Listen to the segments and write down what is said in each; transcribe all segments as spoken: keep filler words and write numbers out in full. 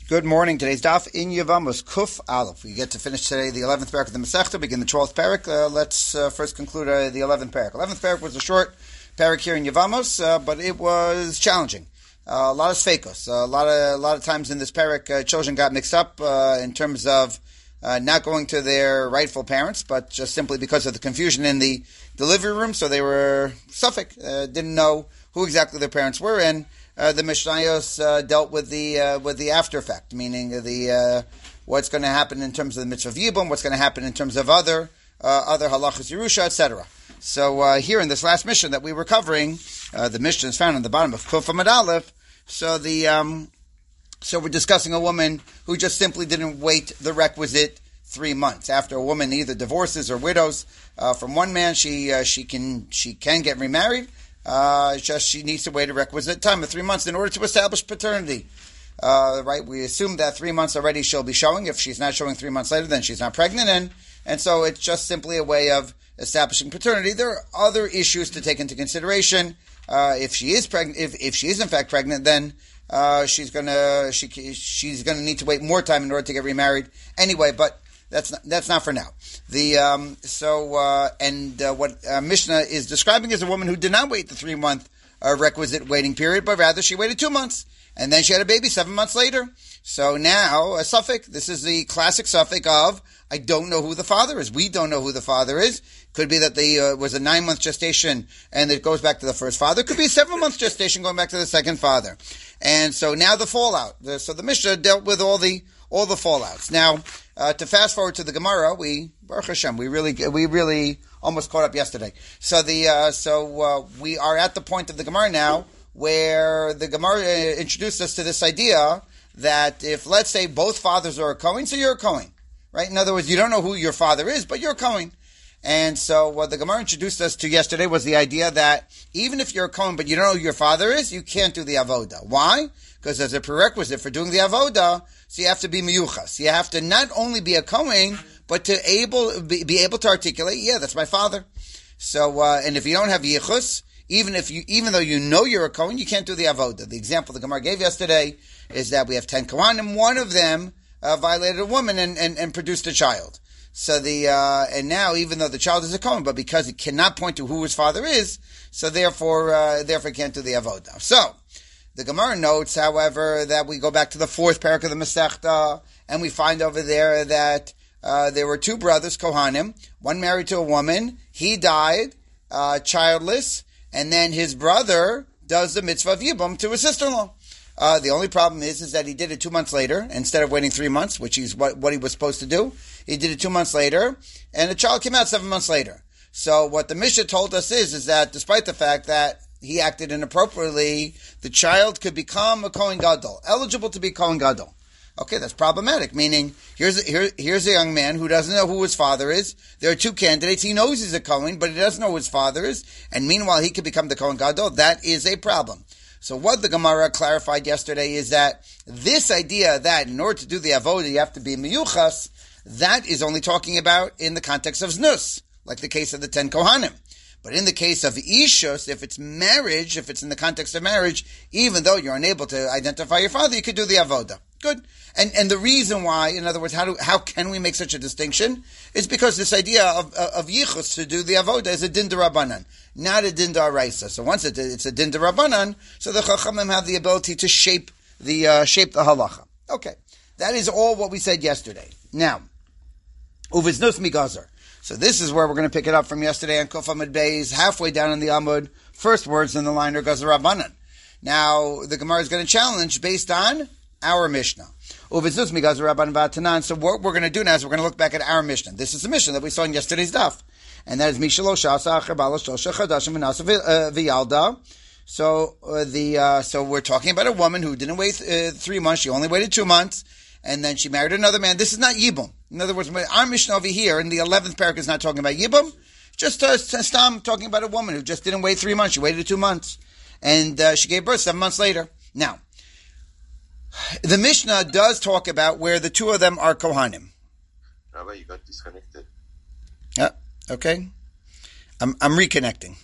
Good morning. Today's daf in Yevamos Kuf Aleph. We get to finish today the eleventh parak of the Masechta, begin the twelfth parak. Uh, let's uh, first conclude uh, the eleventh parak. eleventh parak was a short parak here in Yevamos, uh, but it was challenging. Uh, a lot of sfeikos. Uh, a lot of a lot of times in this parak, uh, children got mixed up uh, in terms of uh, not going to their rightful parents, but just simply because of the confusion in the delivery room. So they were suffix, uh, didn't know who exactly their parents were, and Uh, the Mishnayos uh, dealt with the uh, with the after effect, meaning the uh, what's going to happen in terms of the mitzvah of Yibum, what's going to happen in terms of other uh, other halachas Yerusha, et cetera. So uh, here in this last mission that we were covering, uh, the mission is found on the bottom of Kuf Amud Aleph. So the um, so we're discussing a woman who just simply didn't wait the requisite three months. After a woman either divorces or widows uh, from one man, she uh, she can she can get remarried. Uh, just she needs to wait a requisite time of three months in order to establish paternity. Uh, right? We assume that three months already she'll be showing. If she's not showing three months later, then she's not pregnant, and and so it's just simply a way of establishing paternity. There are other issues to take into consideration. Uh, if she is pregnant, if if she is in fact pregnant, then uh, she's gonna she she's gonna need to wait more time in order to get remarried anyway. But That's not, that's not for now. The um, so uh, and uh, what uh, Mishnah is describing is a woman who did not wait the three month uh, requisite waiting period, but rather she waited two months, and then she had a baby seven months later. So now a suffix. This is the classic suffix of I don't know who the father is. We don't know who the father is. Could be that the uh, was a nine month gestation and it goes back to the first father. Could be a seven month gestation going back to the second father. And so now the fallout. The, so the Mishnah dealt with all the all the fallouts. Now. Uh, to fast forward to the Gemara, we Baruch Hashem, we really we really almost caught up yesterday. So the uh, so uh, we are at the point of the Gemara now where the Gemara introduced us to this idea that if let's say both fathers are a Kohen, so you're a Kohen, right? In other words, you don't know who your father is, but you're a Kohen. And so what the Gemara introduced us to yesterday was the idea that even if you're a Kohen but you don't know who your father is, you can't do the avoda. Why? Because as a prerequisite for doing the avoda, so you have to be miyuchas. You have to not only be a Kohen, but to able be, be able to articulate, yeah, that's my father. So, uh, and if you don't have yichus, even if you, even though you know you're a Kohen, you can't do the avoda. The example the Gemara gave yesterday is that we have ten Kohanim. One of them uh, violated a woman and, and, and produced a child. So the uh, and now even though the child is a Kohen, but because it cannot point to who his father is, so therefore uh, therefore can't do the avoda. So. The Gemara notes, however, that we go back to the fourth parak of the Masechta, and we find over there that uh, there were two brothers, Kohanim, one married to a woman, he died, uh, childless, and then his brother does the mitzvah of Yibum to his sister-in-law. Uh, the only problem is, is that he did it two months later, instead of waiting three months, which is what, what he was supposed to do. He did it two months later, and the child came out seven months later. So what the Mishnah told us is, is that despite the fact that he acted inappropriately, the child could become a Kohen Gadol, eligible to be Kohen Gadol. Okay, that's problematic, meaning here's a, here, here's a young man who doesn't know who his father is. There are two candidates. He knows he's a Kohen, but he doesn't know who his father is. And meanwhile, he could become the Kohen Gadol. That is a problem. So what the Gemara clarified yesterday is that this idea that in order to do the avodah, you have to be miyuchas, that is only talking about in the context of znus, like the case of the ten Kohanim. But in the case of ishus, if it's marriage, if it's in the context of marriage, even though you're unable to identify your father, you could do the avoda. Good. And and the reason why, in other words, how do how can we make such a distinction? Is because this idea of of yichus to do the avoda is a din d'Rabbanan, not a din d'Oraisa. So once it, it's a din d'Rabbanan, so the chachamim have the ability to shape the uh, shape the halacha. Okay, that is all what we said yesterday. Now, uviznus migazer. So this is where we're going to pick it up from yesterday on Kuf Amud Beis, halfway down in the Amud. First words in the line are Gazer Rabbanan. Now, the Gemara is going to challenge based on our Mishnah. Uvizus mi Gazer Rabbanan v'atanan. So what we're going to do now is we're going to look back at our Mishnah. This is the Mishnah that we saw in yesterday's daf. And that is Mishalo Shasa Acher Bala Shosha Chadashim V'Nasa V'Yalda. So, uh, the, uh, so we're talking about a woman who didn't wait uh, three months. She only waited two months. And then she married another man. This is not Yibum. In other words, our Mishnah over here in the eleventh parak is not talking about Yibum. Just uh, Stam talking about a woman who just didn't wait three months. She waited two months. And uh, she gave birth seven months later. Now, the Mishnah does talk about where the two of them are Kohanim. Rabbi, you got disconnected. Yeah, okay. I'm I'm reconnecting.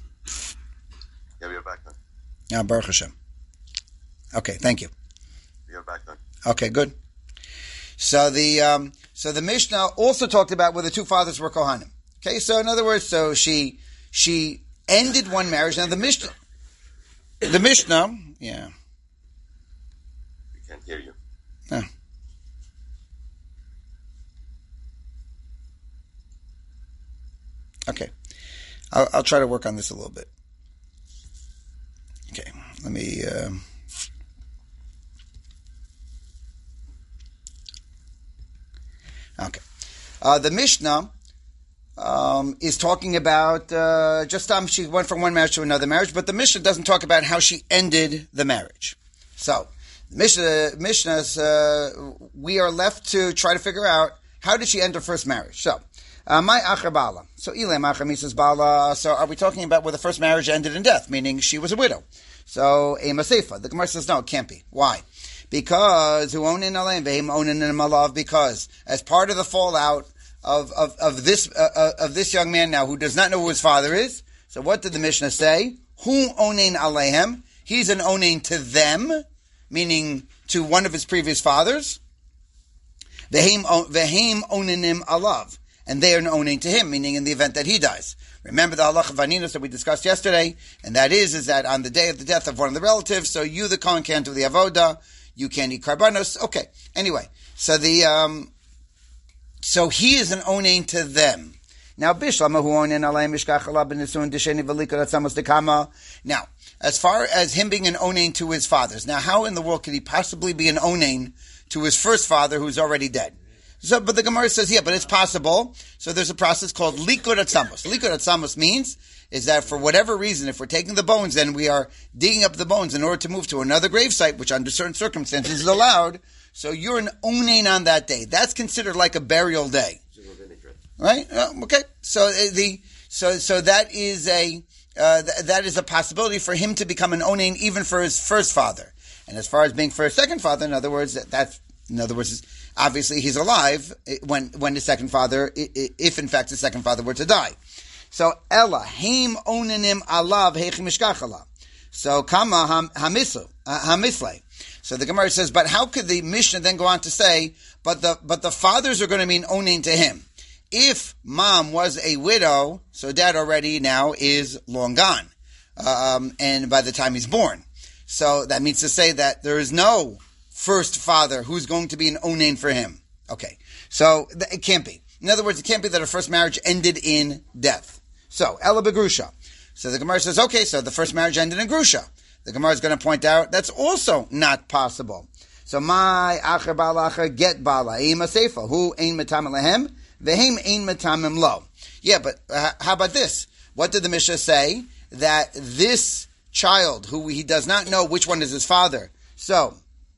Yeah, we're back now. Yeah, Baruch Hashem. Okay, thank you. you're back on. Okay, good. So the um, so the Mishnah also talked about where the two fathers were Kohanim. Okay, so in other words, so she she ended one marriage. Now the Mishnah, the Mishnah, yeah. We can't hear you. Oh. Okay, I'll, I'll try to work on this a little bit. Okay, let me. Um, okay, uh, the Mishnah um, is talking about uh, just um, she went from one marriage to another marriage, but the Mishnah doesn't talk about how she ended the marriage. So, the Mishnah, Mishnah's, uh, we are left to try to figure out how did she end her first marriage. So. Uh, my acher bala. So ilay acher misas bala. So are we talking about where the first marriage ended in death, meaning she was a widow? So ema seifa. The Gemara says no, it can't be. Why? Because who own in alayim ve'im own in malav. Because as part of the fallout of of of this uh, uh, of this young man now who does not know who his father is. So what did the Mishnah say? Who onein aleihem? He's an onein to them, meaning to one of his previous fathers. Ve'im ve'im onenim alav. And they are owning to him, meaning in the event that he dies. Remember the halacha of aninus that we discussed yesterday, and that is, is that on the day of the death of one of the relatives, so you, the Kohen, can't do the avoda, you can't eat karbanos. Okay, anyway, so the, um, so he is an owning to them. Now, bishlama hu onen alei mishkach alav b'nisun disheni v'likot atzamos dekama. Now, as far as him being an owning to his fathers, now how in the world could he possibly be an owning to his first father who's already dead? So, but the Gemara says, yeah, but it's possible. So there's a process called likud atzamos. Likud atzamos means is that for whatever reason, if we're taking the bones, then we are digging up the bones in order to move to another gravesite, which under certain circumstances is allowed. So you're an onain on that day. That's considered like a burial day, right? Uh, okay. So the so so that is a uh, th- that is a possibility for him to become an onain even for his first father. And as far as being for his second father, in other words, that, that's in other words. Obviously, he's alive when when his second father, if in fact his second father were to die. So Ella Haim Onanim Alav Heichim Mishkachala. So Kama Hamisle. Hamisle. So the Gemara says, but how could the Mishnah then go on to say, but the but the fathers are going to mean owning to him? If mom was a widow, so dad already now is long gone, um, and by the time he's born, so that means to say that there is no first father who's going to be an onain for him. Okay, so th- it can't be. In other words, it can't be that a first marriage ended in death. So, Ella begrusha. So the Gemara says, okay, so the first marriage ended in grusha. The Gemara is going to point out that's also not possible. So, my acher balacher get bala, ima seifa, who ein metamim lehem, vehem ein metamim lo. Yeah, but uh, how about this? What did the Mishnah say? That this child, who he does not know which one is his father, so,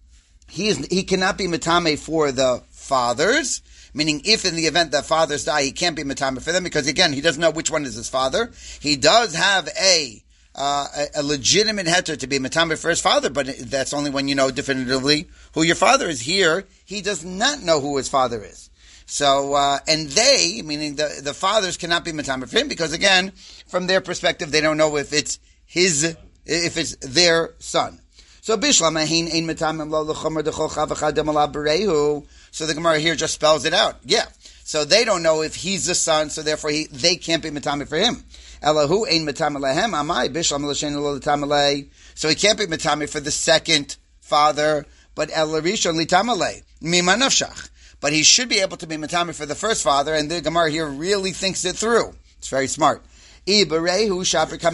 He is he cannot be metame for the fathers, meaning if in the event that fathers die, he can't be metame for them because again he doesn't know which one is his father. He does have a uh, a, a legitimate heter to be metame for his father, but that's only when you know definitively who your father is. Here, he does not know who his father is. So uh, and they, meaning the the fathers, cannot be metame for him because again, from their perspective, they don't know if it's his if it's their son. So Bishlam ein ein metamim lo lechomer dechol chav echadem ala berehu. So the Gemara here just spells it out. Yeah. So they don't know if he's the son, so therefore he, they can't be metamim for him. Elahu ein metamim lehem amai bishlam l'shein lo l'tamale. So he can't be metamim for the second father, but el rishon l'tamale mima nafshach. But he should be able to be metamim for the first father, and the Gemara here really thinks it through. It's very smart. Because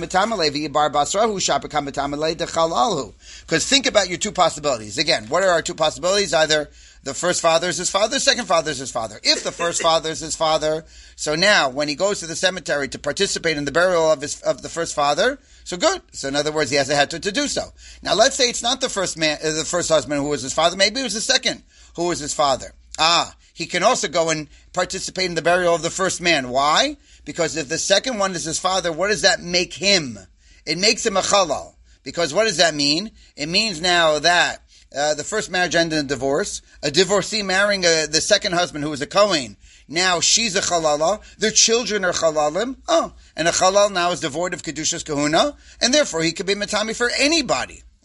think about your two possibilities. Again, what are our two possibilities? Either the first father is his father, the second father is his father. If the first father is his father, so now when he goes to the cemetery to participate in the burial of his of the first father, so good. So in other words, he has a heter to do so. Now let's say it's not the first man, uh, the first husband who was his father. Maybe it was the second who was his father. Ah, he can also go and participate in the burial of the first man. Why? Because if the second one is his father, what does that make him? It makes him a chalal. Because what does that mean? It means now that uh, the first marriage ended in divorce. A divorcee marrying a, the second husband who was a Kohen. Now she's a chalala. Their children are chalalim. Oh, and a chalal now is devoid of kedushas kahuna. And therefore he could be matami for anybody. Ah.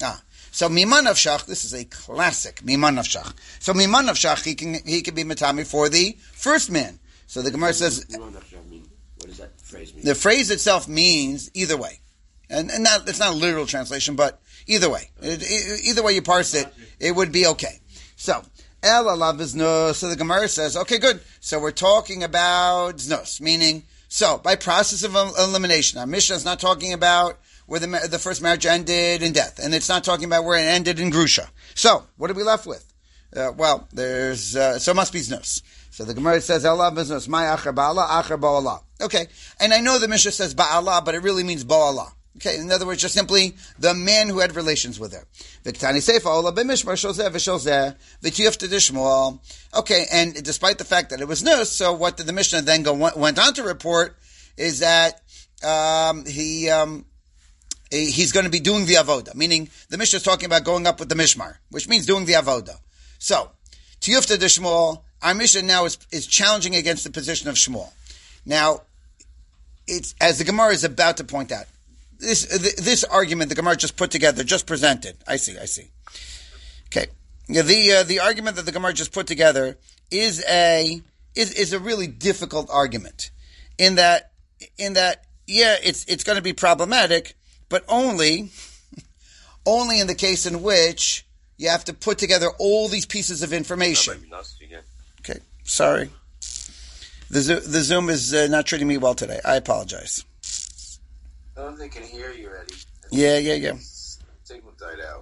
So Miman Nafshach, this is a classic Miman Nafshach. So Miman Nafshach, he can he can be Matami for the first man. So the Gemara says, Miman Nafshach mean? What does that phrase mean? The phrase itself means either way, and and not it's not a literal translation, but either way, it, it, either way you parse it, it would be okay. So El alav znus. So the Gemara says, okay, good. So we're talking about znus, meaning so by process of elimination. Our Mishnah is not talking about where the the first marriage ended in death, and it's not talking about where it ended in grusha. So what are we left with? Uh, well, there's uh, so it must be znus. So the Gemara says, "Allah znus, my acher ba'ala, acher ba'ala." Okay, and I know the Mishnah says ba'ala, but it really means ba'ala. Okay, in other words, just simply the man who had relations with her. V'ktani seifa ola b'mishmar shozeh v'shozeh v'tiyufta dishmuel. Okay, and despite the fact that it was nus, so what did the Mishnah then go went on to report is that um, he. Um, He's going to be doing the avoda, meaning the Mishnah is talking about going up with the mishmar, which means doing the avoda. So, tiyufta de Shmuel, our Mishnah now is, is challenging against the position of Shmuel. Now, it's as the Gemara is about to point out, this this argument the Gemara just put together, just presented. I see, I see. Okay, the uh, the argument that the Gemara just put together is a is is a really difficult argument, in that in that yeah, it's it's going to be problematic. But only, only in the case in which you have to put together all these pieces of information. Okay, sorry. The Zo- the Zoom is uh, not treating me well today. I apologize. I don't think they can hear you, Eddie. Yeah, yeah, yeah. Signal died out.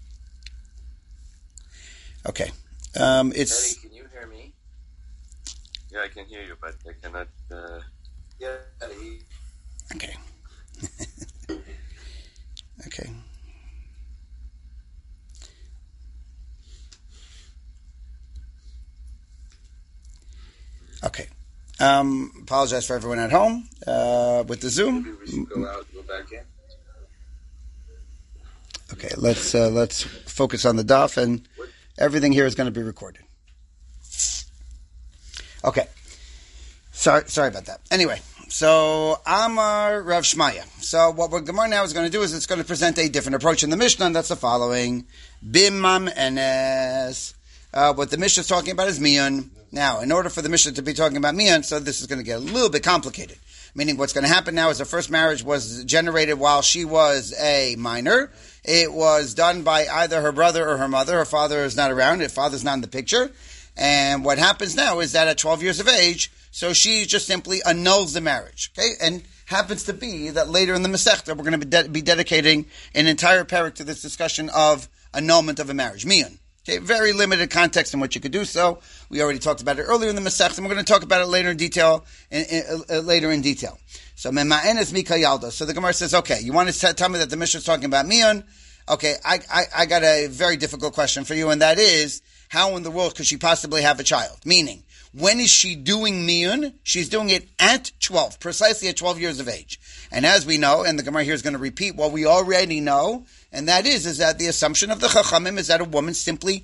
Okay. Um, it's. Eddie, can you hear me? Yeah, I can hear you, but I cannot. Uh... Yeah, Eddie. Okay. Okay. Okay. Um, apologize for everyone at home uh, with the Zoom. Maybe we should go out and go back in. Okay, let's uh, let's focus on the daf, and everything here is going to be recorded. Okay. Sorry, sorry about that. Anyway. So, Amar Rav Shmaya. So, what we're Gemara now is going to do is it's going to present a different approach in the Mishnah, and that's the following. Bimam enes. Uh, what the Mishnah is talking about is Mian. Now, in order for the Mishnah to be talking about Mian, so this is going to get a little bit complicated. Meaning what's going to happen now is her first marriage was generated while she was a minor. It was done by either her brother or her mother. Her father is not around. Her father's not in the picture. And what happens now is that at twelve years of age, so she just simply annuls the marriage, okay? And happens to be that later in the Masechta, we're going to be, de- be dedicating an entire parak to this discussion of annulment of a marriage, mian. Okay, very limited context in which you could do so. We already talked about it earlier in the Masechta, and we're going to talk about it later in detail. In, in, uh, later in detail. So mema'enes mikayalda. So the Gemara says, okay, you want to t- tell me that the Mishnah is talking about mian? Okay, I, I I got a very difficult question for you, and that is, how in the world could she possibly have a child? Meaning, when is she doing miyun? She's doing it at twelve, precisely at twelve years of age. And as we know, and the Gemara here is going to repeat what we already know, and that is, is that the assumption of the Chachamim is that a woman simply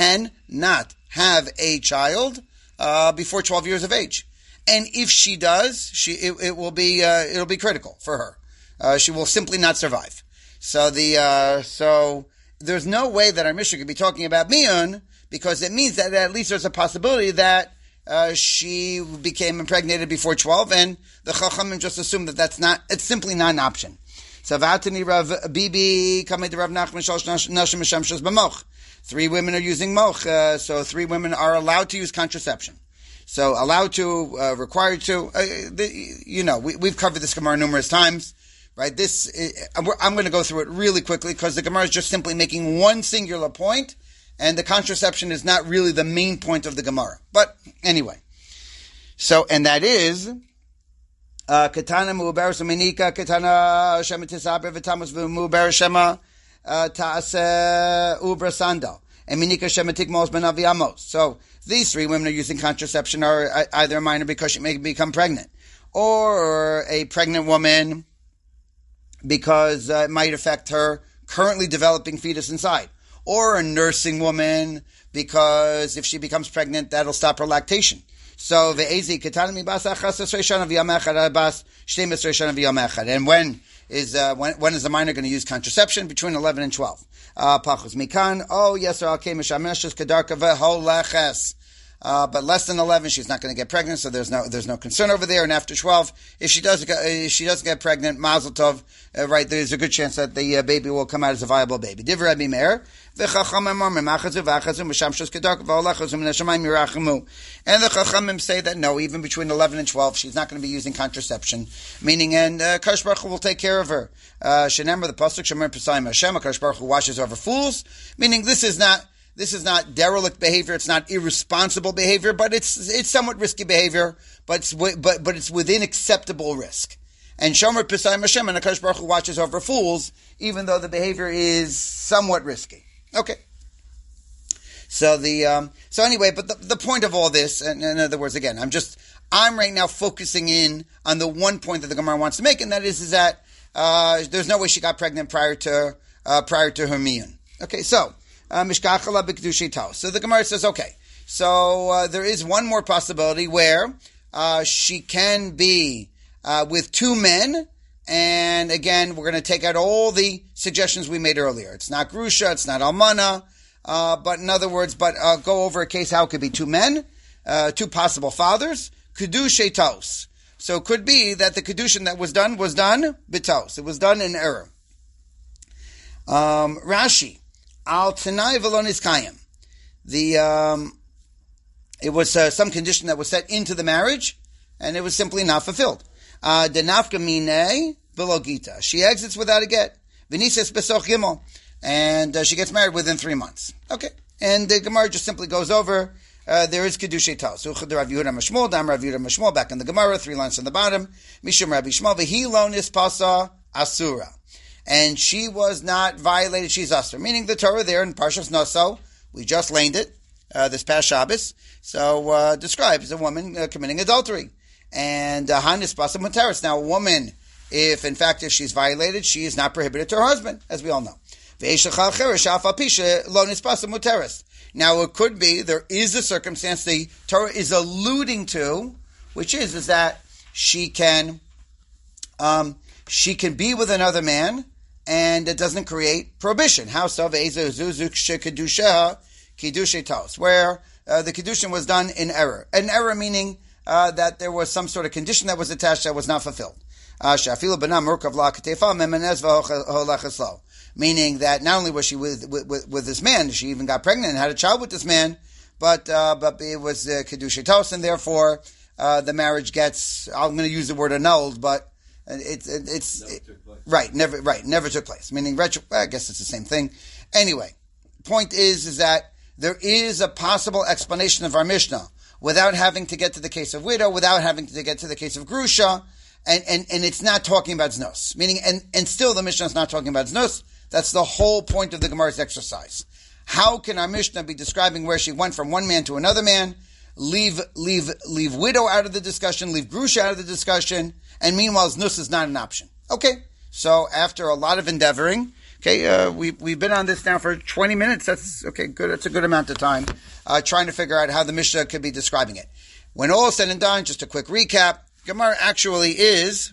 cannot have a child uh, before twelve years of age. And if she does, she it, it will be uh, it'll be critical for her. Uh, she will simply not survive. So the uh, so there's no way that our Mishnah could be talking about miyun, because it means that at least there's a possibility that uh, she became impregnated before twelve, and the Chachamim just assume that that's not, it's simply not an option. So Vatani Rav Bibi Kamei Rav Nachman Shalosh Nashim Meshemshos B'moch. Three women are using moch, uh, so three women are allowed to use contraception. So allowed to, uh, required to, uh, the, you know, we, we've covered this Gemara numerous times. Right, this uh, I'm going to go through it really quickly because the Gemara is just simply making one singular point, and the contraception is not really the main point of the Gemara. But anyway, so and that is katana mu'ber suminika katana shema tisaber v'tamus mu'ber shema ta'aseh ubra sandal and minika shema tikmos ben aviamos. So these three women are using contraception, are either a minor because she may become pregnant, or a pregnant woman because uh, it might affect her currently developing fetus inside, or a nursing woman because if she becomes pregnant, that'll stop her lactation. So the and when is uh, when, when is the minor going to use contraception? Between eleven and twelve. Uh, Pachus mikan. Oh, yes, okay, mishameshes kedarka veholeches. Uh, but less than eleven, she's not going to get pregnant, so there's no there's no concern over there. And after twelve, if she does get, if she doesn't get pregnant, mazel tov, uh, right? There's a good chance that the uh, baby will come out as a viable baby. Divrei Rabbi Meir, and the Chachamim say that no, even between eleven and twelve, she's not going to be using contraception, meaning and uh, Kadosh Baruch Hu will take care of her. Shenemar the pasuk Shemer Pesayim Hashem, Kadosh Baruch Hu washes over fools, meaning this is not. This is not derelict behavior. It's not irresponsible behavior, but it's it's somewhat risky behavior. But it's but but it's within acceptable risk. And Shomer Pesayim Hashem, and Hakadosh Baruch Hu watches over fools, even though the behavior is somewhat risky. Okay. So the um, so anyway, but the, the point of all this, and in other words, again, I'm just I'm right now focusing in on the one point that the Gemara wants to make, and that is is that uh, there's no way she got pregnant prior to uh, prior to her miyun. Okay, so. Uh, so the Gemara says, okay, so uh, there is one more possibility where uh, she can be uh, with two men, and again, we're going to take out all the suggestions we made earlier. It's not Grusha, it's not Almana, uh, but in other words, but uh, go over a case how it could be two men, uh, two possible fathers, Kedushay Taos. So it could be that the Kedushin that was done was done B'Taos. It was done in error. Um, Rashi. Al Tanai Velonis Kayim. The um, it was uh, some condition that was set into the marriage, and it was simply not fulfilled. Denafka mine velogita. She exits without a get. Venises besoch gimel, and uh, she gets married within three months. Okay, and the Gemara just simply goes over. Uh, there is kedushay taos. Uchad Rav Yehuda Mashmol, Dam Rav Yehuda Mashmol. Back in the Gemara, three lines on the bottom. Mishum Rabbi Shmuel vehi lo nispasa asura. And she was not violated, she's Asur. Meaning the Torah there in Parshas Noso, we just laned it, uh, this past Shabbos, so uh, describes a woman uh, committing adultery. And Hanis Basa Muteris. Now a woman, if in fact if she's violated, she is not prohibited to her husband, as we all know. Now it could be, there is a circumstance the Torah is alluding to, which is, is that she can, um, she can be with another man, and it doesn't create prohibition. How so? Where uh, the Kiddushin was done in error. An error meaning uh, that there was some sort of condition that was attached that was not fulfilled. Meaning that not only was she with, with, with this man, she even got pregnant and had a child with this man, but uh, but it was uh, Kiddushin Tos, and therefore uh, the marriage gets, I'm going to use the word annulled, but It's it's it, right, never right, never took place. Meaning retro. I guess it's the same thing. Anyway, point is is that there is a possible explanation of our Mishnah without having to get to the case of widow, without having to get to the case of grusha, and and, and it's not talking about znos. Meaning, and and still the Mishnah is not talking about znos. That's the whole point of the Gemara's exercise. How can our Mishnah be describing where she went from one man to another man? Leave leave leave widow out of the discussion. Leave grusha out of the discussion. And meanwhile, znus is not an option. Okay, so after a lot of endeavoring, okay, uh, we, we've been on this now for twenty minutes. That's, okay, good. That's a good amount of time, uh, trying to figure out how the Mishnah could be describing it. When all is said and done, just a quick recap, Gemara actually is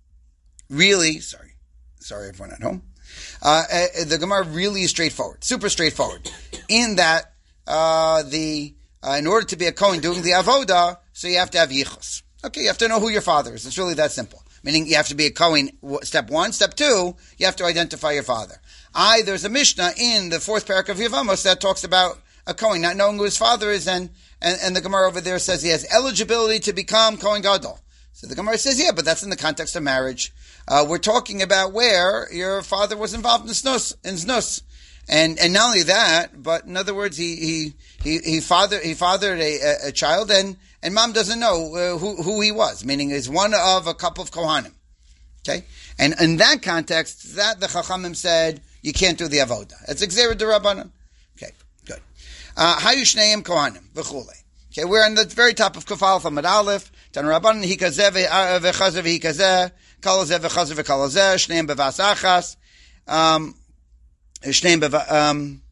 really, sorry, sorry everyone at home, uh, uh, the Gemara really is straightforward, super straightforward, in that uh, the uh, in order to be a Kohen doing the avoda, so you have to have yichus. Okay, you have to know who your father is. It's really that simple. Meaning you have to be a Kohen, step one. Step two, you have to identify your father. I, there's a Mishnah in the fourth parak of Yevamos that talks about a Kohen not knowing who his father is, and, and, and the Gemara over there says he has eligibility to become Kohen Gadol. So the Gemara says, yeah, but that's in the context of marriage. Uh, we're talking about where your father was involved in snus, in znus. And, and not only that, but in other words, he, he, he, he fathered, he fathered a, a child, and, and mom doesn't know uh, who, who he was, meaning he's one of a couple of Kohanim. Okay? And in that context, that the Chachamim said, you can't do the avoda. It's Xera D'Rabbanan. Okay, good. Hayu Shneim Kohanim, v'chule. Okay, we're on the very top of Kuf Aleph Amud Aleph. Tan Rabbanan hikazeh v'chazeh v'hikazeh, kalazeh v'chazeh v'kalazeh, Shneim bevas achas. Um, Shneim beva, um,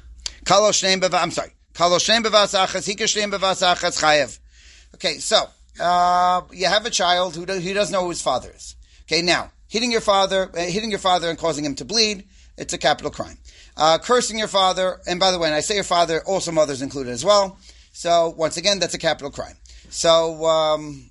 Kalo Shneim beva, I'm sorry. Kalo Shneim bevas achas, hika Shneim bevas achas, chayev. Okay, so, uh, you have a child who, do, who doesn't know who his father is. Okay, now, hitting your father, uh, hitting your father and causing him to bleed, it's a capital crime. Uh, cursing your father, and by the way, when I say your father, also mother's included as well. So, once again, that's a capital crime. So, um,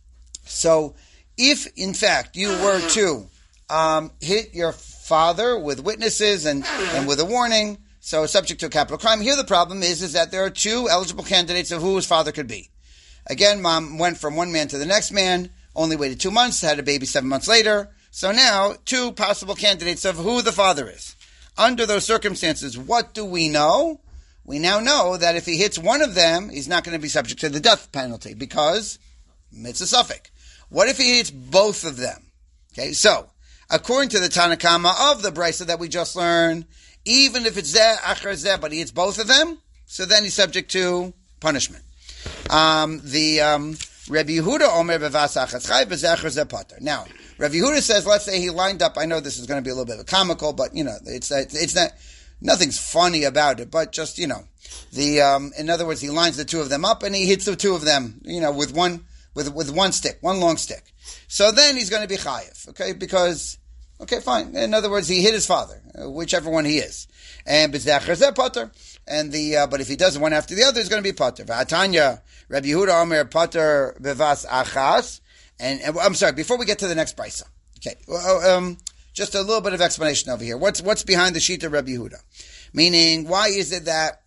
so, if, in fact, you were to um, hit your father with witnesses and, and with a warning, so subject to a capital crime, here the problem is, is that there are two eligible candidates of who his father could be. Again, mom went from one man to the next man, only waited two months, had a baby seven months later. So now, two possible candidates of who the father is. Under those circumstances, what do we know? We now know that if he hits one of them, he's not going to be subject to the death penalty because it's a suffix. What if he hits both of them? Okay, so, according to the Tanakama of the Brisa that we just learned, even if it's zeh, achar zeh, but he hits both of them, so then he's subject to punishment. Um, the um, Rabbi Yehuda Omer bevas achas chai b'zeh achar zeh pater. Now, Rabbi Yehuda says, let's say he lined up, I know this is going to be a little bit of a comical, but, you know, it's it's not, nothing's funny about it, but just, you know, the, um, in other words, he lines the two of them up and he hits the two of them, you know, with one, with, with one stick, one long stick. So then he's going to be chayiv, okay, because, okay, fine. In other words, he hit his father, whichever one he is. And b'zeh achar zeh pater. And the, uh, but if he does one after the other, it's going to be pater. V'atanya, Rabbi Yehuda Omer pater bevas achas. And, and I'm sorry, before we get to the next brisa, okay, um, just a little bit of explanation over here. What's what's behind the sheet of Rabbi Yehuda? Meaning, why is it that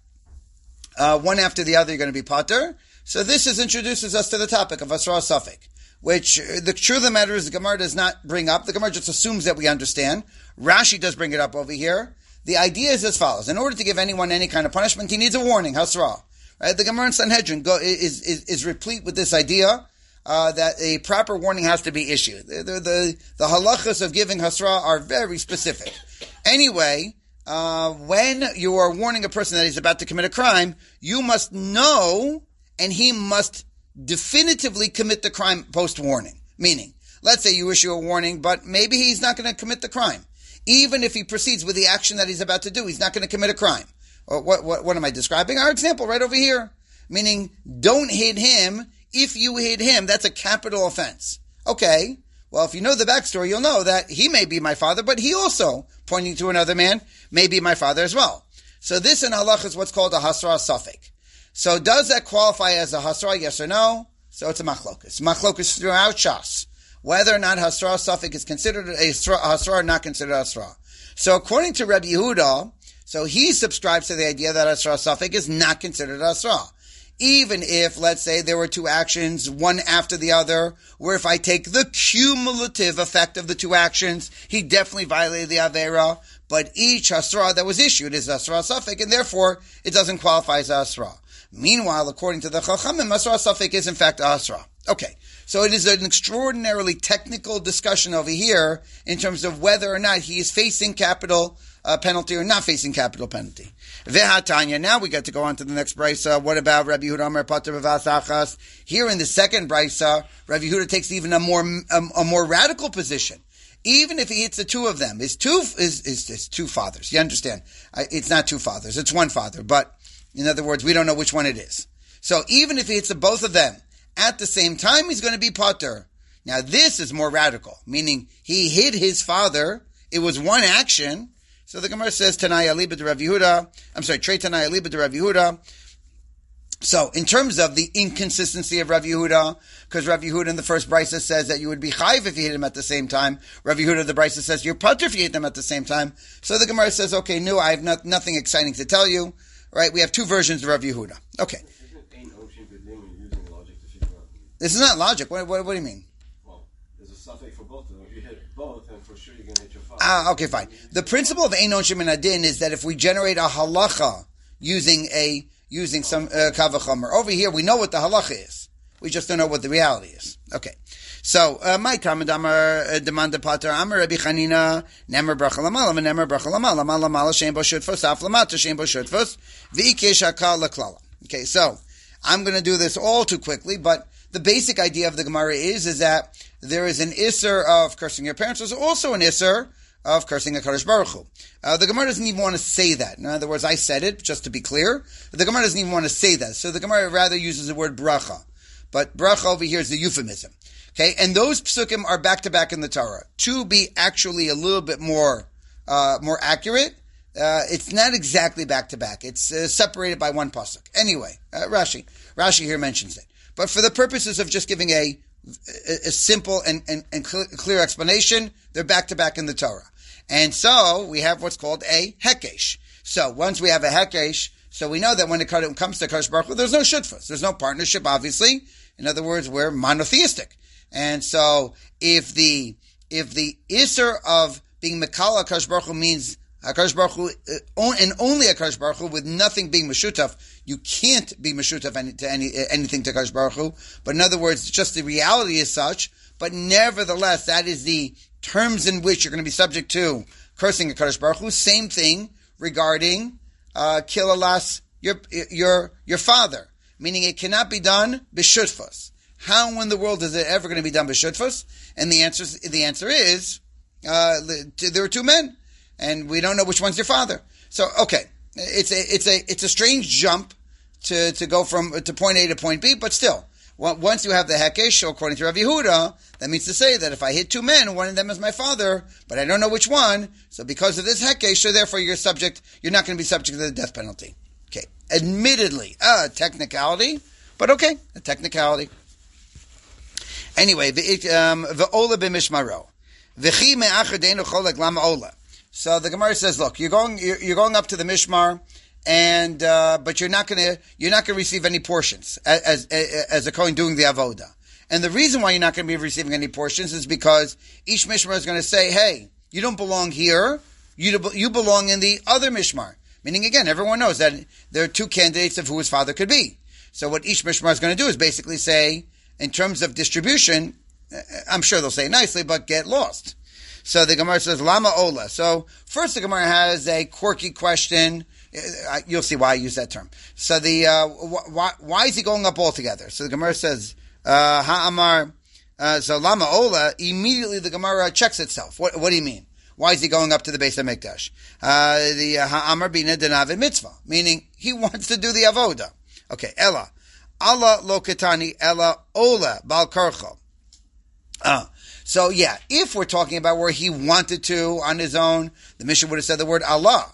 uh, one after the other you're going to be pater? So this is introduces us to the topic of Asra Safek, which uh, the truth of the matter is the Gemara does not bring up. The Gemara just assumes that we understand. Rashi does bring it up over here. The idea is as follows: in order to give anyone any kind of punishment, he needs a warning. Hasra, right? The Gemara in Sanhedrin go, is, is is replete with this idea. Uh, that a proper warning has to be issued. The, the, the, the halachas of giving hasra are very specific. Anyway, uh, when you are warning a person that he's about to commit a crime, you must know, and he must definitively commit the crime post-warning. Meaning, let's say you issue a warning, but maybe he's not going to commit the crime. Even if he proceeds with the action that he's about to do, he's not going to commit a crime. Or what, what, what am I describing? Our example right over here. Meaning, don't hit him. If you hit him, that's a capital offense. Okay, well, if you know the backstory, you'll know that he may be my father, but he also, pointing to another man, may be my father as well. So this in halach is what's called a hasra safek. So does that qualify as a hasra, yes or no? So it's a machlokus. Machlokus throughout Shas. Whether or not hasra safek is considered a hasra or not considered a hasra. So according to Rabbi Yehuda, so he subscribes to the idea that hasra safek is not considered a hasra. Even if, let's say, there were two actions, one after the other, where if I take the cumulative effect of the two actions, he definitely violated the Avera, but each Hasra that was issued is Hasra Safek, and therefore, it doesn't qualify as Hasra. Meanwhile, according to the Chachamim, Hasra Safek is in fact a Hasra. Okay, so it is an extraordinarily technical discussion over here in terms of whether or not he is facing capital uh, penalty or not facing capital penalty. Vehatanya. Now we get to go on to the next brisa. What about Rabbi Yehuda Omer pater bevas achas? Here in the second brisa, Rabbi Yehuda takes even a more a, a more radical position. Even if he hits the two of them, his two is is, is two fathers. You understand? It's not two fathers; it's one father. But in other words, we don't know which one it is. So even if he hits the both of them at the same time, he's going to be pater. Now this is more radical, meaning he hit his father. It was one action. So the Gemara says, Tanai Aliba de Rav Yehuda. I'm sorry, Trey Tanai Aliba de Rav Yehuda. So, in terms of the inconsistency of Rav Yehuda, because Rav Yehuda in the first brisa says that you would be chayiv if you hit him at the same time. Rav Yehuda, the brisa says you're pater if you hit them at the same time. So the Gemara says, okay, no, I have not, nothing exciting to tell you. Right? We have two versions of Rav Yehuda. Okay. This is not logic. What, what, what do you mean? Well, there's a suffix for both of them. If you hit both, then for sure you're going to hit your father. Ah, okay, fine. The principle of Ein Onshim Min Adin is that if we generate a halacha using a using some uh, kavachomer, over here we know what the halacha is. We just don't know what the reality is. Okay. So, my comment, Amar demand pater, Amar Rabbi Chanina, Nemer bracha lamala, Nemer bracha lamala, lamala mala shem bo shutfos, af lamata shem bo shutfos, v'ikesh hakal leklala. Okay, so I'm going to do this all too quickly, but the basic idea of the Gemara is, is that there is an isser of cursing your parents. There's also an isser of cursing a Kadosh Baruch Hu. Uh, the Gemara doesn't even want to say that. In other words, I said it, just to be clear. The Gemara doesn't even want to say that. So the Gemara rather uses the word bracha. but bracha over here is the euphemism. Okay, and those psukim are back to back in the Torah. To be actually a little bit more uh, more accurate, uh, it's not exactly back to back. It's uh, separated by one pasuk. Anyway, uh, Rashi Rashi here mentions it, but for the purposes of just giving a a, a simple and, and, and clear, clear explanation, they're back to back in the Torah. And so we have what's called a hekesh. So once we have a hekesh, so we know that when it comes to Kadosh Baruch Hu, there's no shutfas, there's no partnership. Obviously, in other words, we're monotheistic. And so, if the if the iser of being Mekala Akash Baruch Hu means Akash Baruch Hu, uh, and only Akash Baruch Hu, with nothing being Meshutaf, you can't be Meshutaf any, to any, uh, anything to Akash Baruch Hu. But in other words, just the reality is such, but nevertheless, that is the terms in which you're going to be subject to cursing Akash Baruch Hu. Same thing regarding uh, Kilalas, your, your, your father. Meaning it cannot be done B'shutfas. How in the world is it ever going to be done b'shutfus? And the answer is, the answer is, uh, there are two men, and we don't know which one's your father. So, okay, it's a, it's a, it's a strange jump to, to go from, to point A to point B, but still, once you have the hekesh, according to Rav Yehuda, that means to say that if I hit two men, one of them is my father, but I don't know which one, so because of this hekesh, so therefore you're subject, you're not going to be subject to the death penalty. Okay, admittedly, a technicality, but okay, a technicality. Anyway, v'ola b'mishmaro, v'chi me'achadenu cholek lama ola. So the Gemara says, look, you're going, you're, you're going up to the mishmar, and uh, but you're not going to, you're not going to receive any portions as, as as a kohen doing the avoda. And the reason why you're not going to be receiving any portions is because each mishmar is going to say, hey, you don't belong here, you you belong in the other mishmar. Meaning, again, everyone knows that there are two candidates of who his father could be. So what each mishmar is going to do is basically say, in terms of distribution, I'm sure they'll say it nicely, but get lost. So the Gemara says, Lama Ola. So first the Gemara has a quirky question. You'll see why I use that term. So the, uh, why, why is he going up altogether? So the Gemara says, uh, Ha'amar, uh, so Lama Ola, immediately the Gemara checks itself. What, what do you mean? Why is he going up to the base of Mikdash? Uh, the uh, Ha'amar Bina Denavid Mitzvah, meaning he wants to do the Avoda. Okay, Ella. Allah lo ketani ella ola bal karcho. Ah, so yeah, if we're talking about where he wanted to on his own, the Mishnah would have said the word Allah.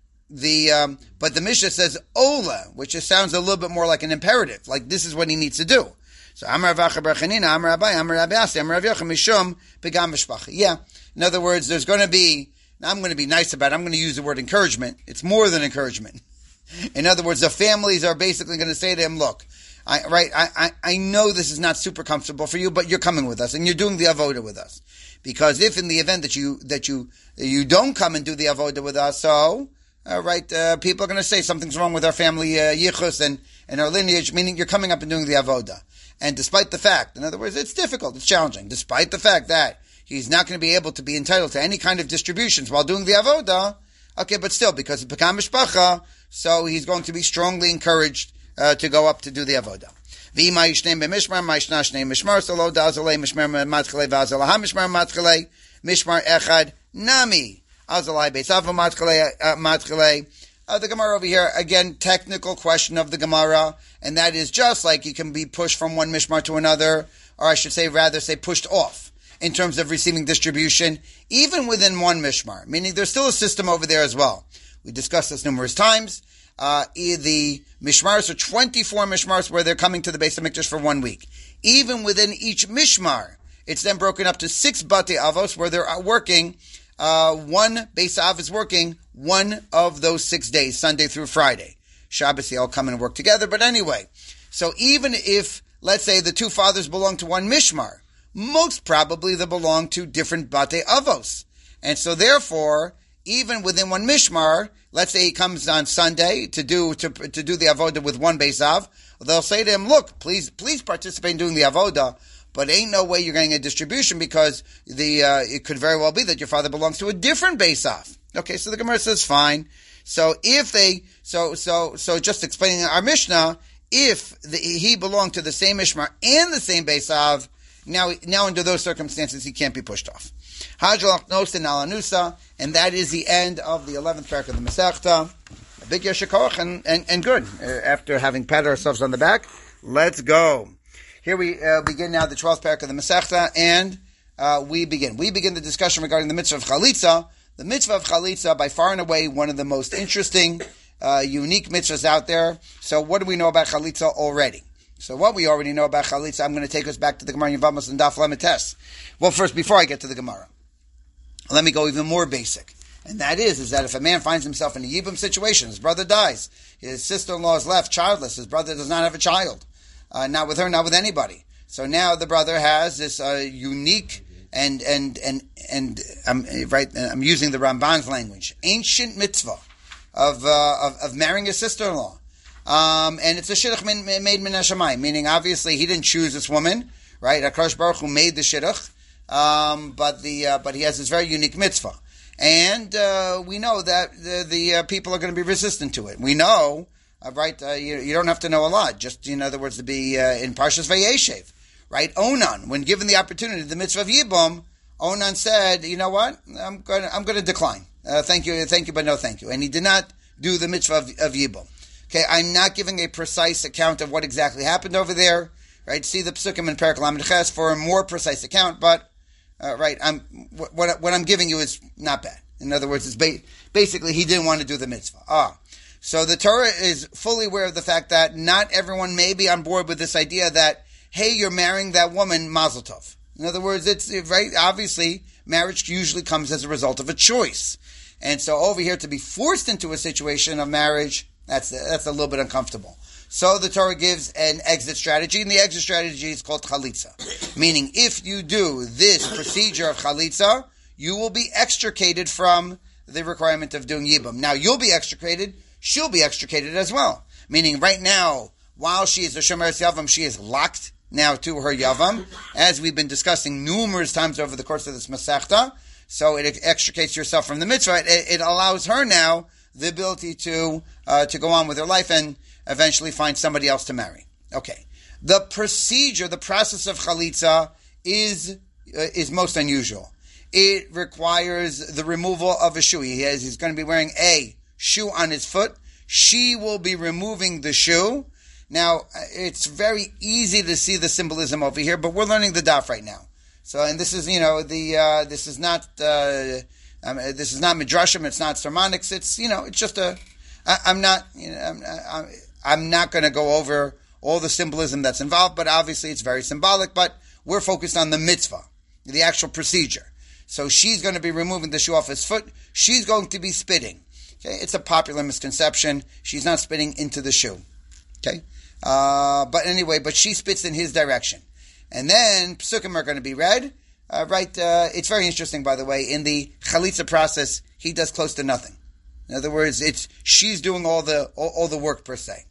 The um, but the Mishnah says ola, which just sounds a little bit more like an imperative, like this is what he needs to do. So Amar Vacha Bar Chanina, Amar Abai, Amar Rabbi Asi, Amar Rav Yochanan Mishum Pegam Mishpacha. Yeah, in other words, there's going to be. Now I'm going to be nice about it. I'm going to use the word encouragement. It's more than encouragement. In other words, the families are basically going to say to him, look. I, right, I, I, I know this is not super comfortable for you, but you're coming with us and you're doing the avoda with us. Because if in the event that you, that you, you don't come and do the avoda with us, so, uh, right, uh, people are going to say something's wrong with our family, uh, yichus and, and our lineage, meaning you're coming up and doing the avoda. And despite the fact, in other words, it's difficult, it's challenging, despite the fact that he's not going to be able to be entitled to any kind of distributions while doing the avoda, okay, but still, because of Pekam Mishpacha, so he's going to be strongly encouraged Uh, to go up to do the avoda. V'ima yishneim b'mishmar, ma'ishna shnei mishmar, so lo da'azalei mishmar matchalei v'azalei ha-mishmar matchalei, mishmar echad nami, azalei beisav matchalei matchalei. The Gemara over here, again, technical question of the Gemara, and that is just like you can be pushed from one mishmar to another, or I should say, rather say pushed off, in terms of receiving distribution, even within one mishmar, meaning there's still a system over there as well. We discussed this numerous times. Uh, the mishmars are twenty-four mishmars where they're coming to the base of Mikdash for one week. Even within each mishmar, it's then broken up to six bate avos where they're working, uh, one base av is working one of those six days, Sunday through Friday. Shabbos, they all come and work together, but anyway. So even if, let's say, the two fathers belong to one mishmar, most probably they belong to different bate avos. And so therefore, even within one mishmar, let's say he comes on Sunday to do to to do the avoda with one beis av, they'll say to him, "Look, please please participate in doing the avoda, but ain't no way you're getting a distribution because the uh, it could very well be that your father belongs to a different beis av." Okay, so the Gemara says fine. So if they so so so just explaining our Mishnah, if the, he belonged to the same mishmar and the same beis av, now now under those circumstances he can't be pushed off. Hajlach Nosten Alanusa, and that is the end of the eleventh parak of the Masechta. A big yeshikoch and, and, and good. Uh, after having patted ourselves on the back, let's go. here we uh, begin now the twelfth parak of the Masechta, and uh, we begin. We begin the discussion regarding the mitzvah of chalitza. The mitzvah of chalitza, by far and away, one of the most interesting, uh, unique mitzvahs out there. So what do we know about chalitza already? So what we already know about chalitza, I'm going to take us back to the Gemara Yevamos and Daf Lamed Tes. Well, first, before I get to the Gemara, let me go even more basic. And that is, is that if a man finds himself in a Yibum situation, his brother dies, his sister-in-law is left childless, his brother does not have a child, uh, not with her, not with anybody. So now the brother has this uh, unique and, and, and, and, I'm, right, I'm using the Ramban's language, ancient mitzvah of, uh, of, of marrying his sister-in-law. Um, and it's a shidduch made min hashamayim, meaning obviously he didn't choose this woman, right? HaKadosh Baruch Hu made the shidduch, um, but the, uh, but he has this very unique mitzvah. And uh, we know that the, the uh, people are going to be resistant to it. We know, uh, right? Uh, you, you don't have to know a lot. Just in other words, to be uh, in Parshas Vayeshev, right? Onan, when given the opportunity, the mitzvah of Yibum, Onan said, "You know what? I'm going. I'm going to decline. Uh, thank you, thank you, but no, thank you." And he did not do the mitzvah of, of Yibum. Okay, I'm not giving a precise account of what exactly happened over there. Right? See the Psukim in Perek Lamed Ches for a more precise account, but. Uh, right, I'm what, what I'm giving you is not bad. In other words, it's ba- basically he didn't want to do the mitzvah. Ah, so the Torah is fully aware of the fact that not everyone may be on board with this idea that, hey, you're marrying that woman, mazel tov. In other words, it's right. Obviously, marriage usually comes as a result of a choice, and so over here to be forced into a situation of marriage, that's that's a little bit uncomfortable. So the Torah gives an exit strategy, and the exit strategy is called chalitza. Meaning, if you do this procedure of chalitza, you will be extricated from the requirement of doing yibum. Now, you'll be extricated, she'll be extricated as well. Meaning, right now, while she is a shomeres yavam, she is locked now to her yavam, as we've been discussing numerous times over the course of this masechta. So it extricates yourself from the mitzvah. It, it allows her now the ability to uh, to go on with her life and eventually find somebody else to marry. Okay. The procedure, the process of chalitza is uh, is most unusual. It requires the removal of a shoe. He has, he's going to be wearing a shoe on his foot. She will be removing the shoe. Now, it's very easy to see the symbolism over here, but we're learning the daf right now. So, and this is, you know, the uh, this is not uh, um, this is not midrashim. It's not sermonics. It's, you know, it's just a. I, I'm not, you know, I'm, I'm, I'm not going to go over all the symbolism that's involved, but obviously it's very symbolic. But we're focused on the mitzvah, the actual procedure. So she's going to be removing the shoe off his foot. She's going to be spitting. Okay, it's a popular misconception. She's not spitting into the shoe. Okay, uh, but anyway, but she spits in his direction, and then psukim are going to be read. Uh, right, uh, it's very interesting, by the way. In the chalitza process, he does close to nothing. In other words, it's she's doing all the all, all the work per se.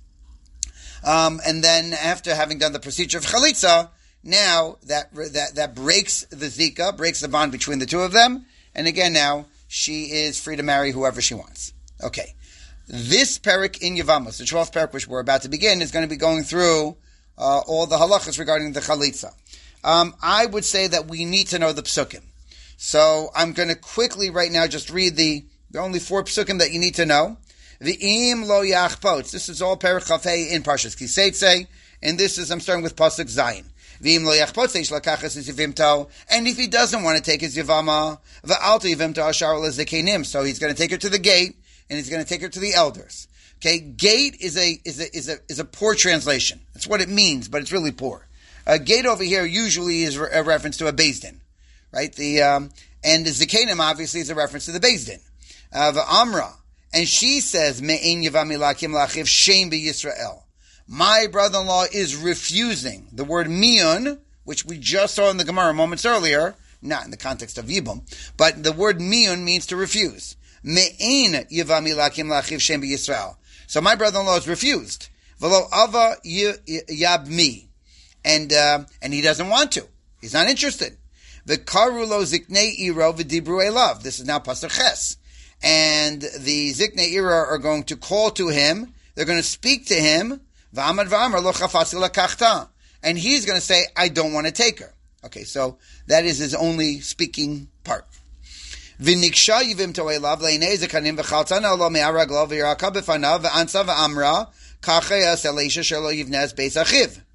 Um, and then after having done the procedure of chalitza, now that that that breaks the zika, breaks the bond between the two of them, and again now she is free to marry whoever she wants. Okay, this parak in Yevamos, the twelfth parak which we're about to begin, is going to be going through uh, all the halachas regarding the chalitza. Um, I would say that we need to know the psukim, so I'm going to quickly right now just read the. There are only four psukim that you need to know. V'im lo yachpotz. This is all Perek Chafei in Parshas Kiseitze, and this is I'm starting with pasuk Zayin. V'im lo yachpotz eish lakachas his yivimto, and if he doesn't want to take his yivama, v'alto yivimto ashar lezekenim, so he's going to take her to the gate, and he's going to take her to the elders. Okay, gate is a is a is a is a poor translation. That's what it means, but it's really poor. A gate over here usually is a reference to a beis din, right? The um, and the zekenim obviously is a reference to the beis din. Of Amra, and she says, "Me'in yavami lakim lachiv shem b'Yisrael." My brother-in-law is refusing the word miyun, which we just saw in the Gemara moments earlier, not in the context of Yibum, but the word miyun means to refuse. Me'in yavami lakim lachiv shem b'Yisrael. So my brother-in-law is refused. V'lo ava yabmi, and uh, and he doesn't want to. He's not interested. V'karu lo ziknei iro v'dibru elav. This is now pasuk Ches. And the Ziknei Ira are going to call to him. They're going to speak to him. V'amad v'amar lo chafasi lakachta. And he's going to say, I don't want to take her. Okay, so that is his only speaking part. V'niksha yivim to'elav le'inei zekanim v'chaltzana lo me'araglo v'yiraka b'fanav v'ansa v'amra kacha yas elisha shelo yivnez beis achiv.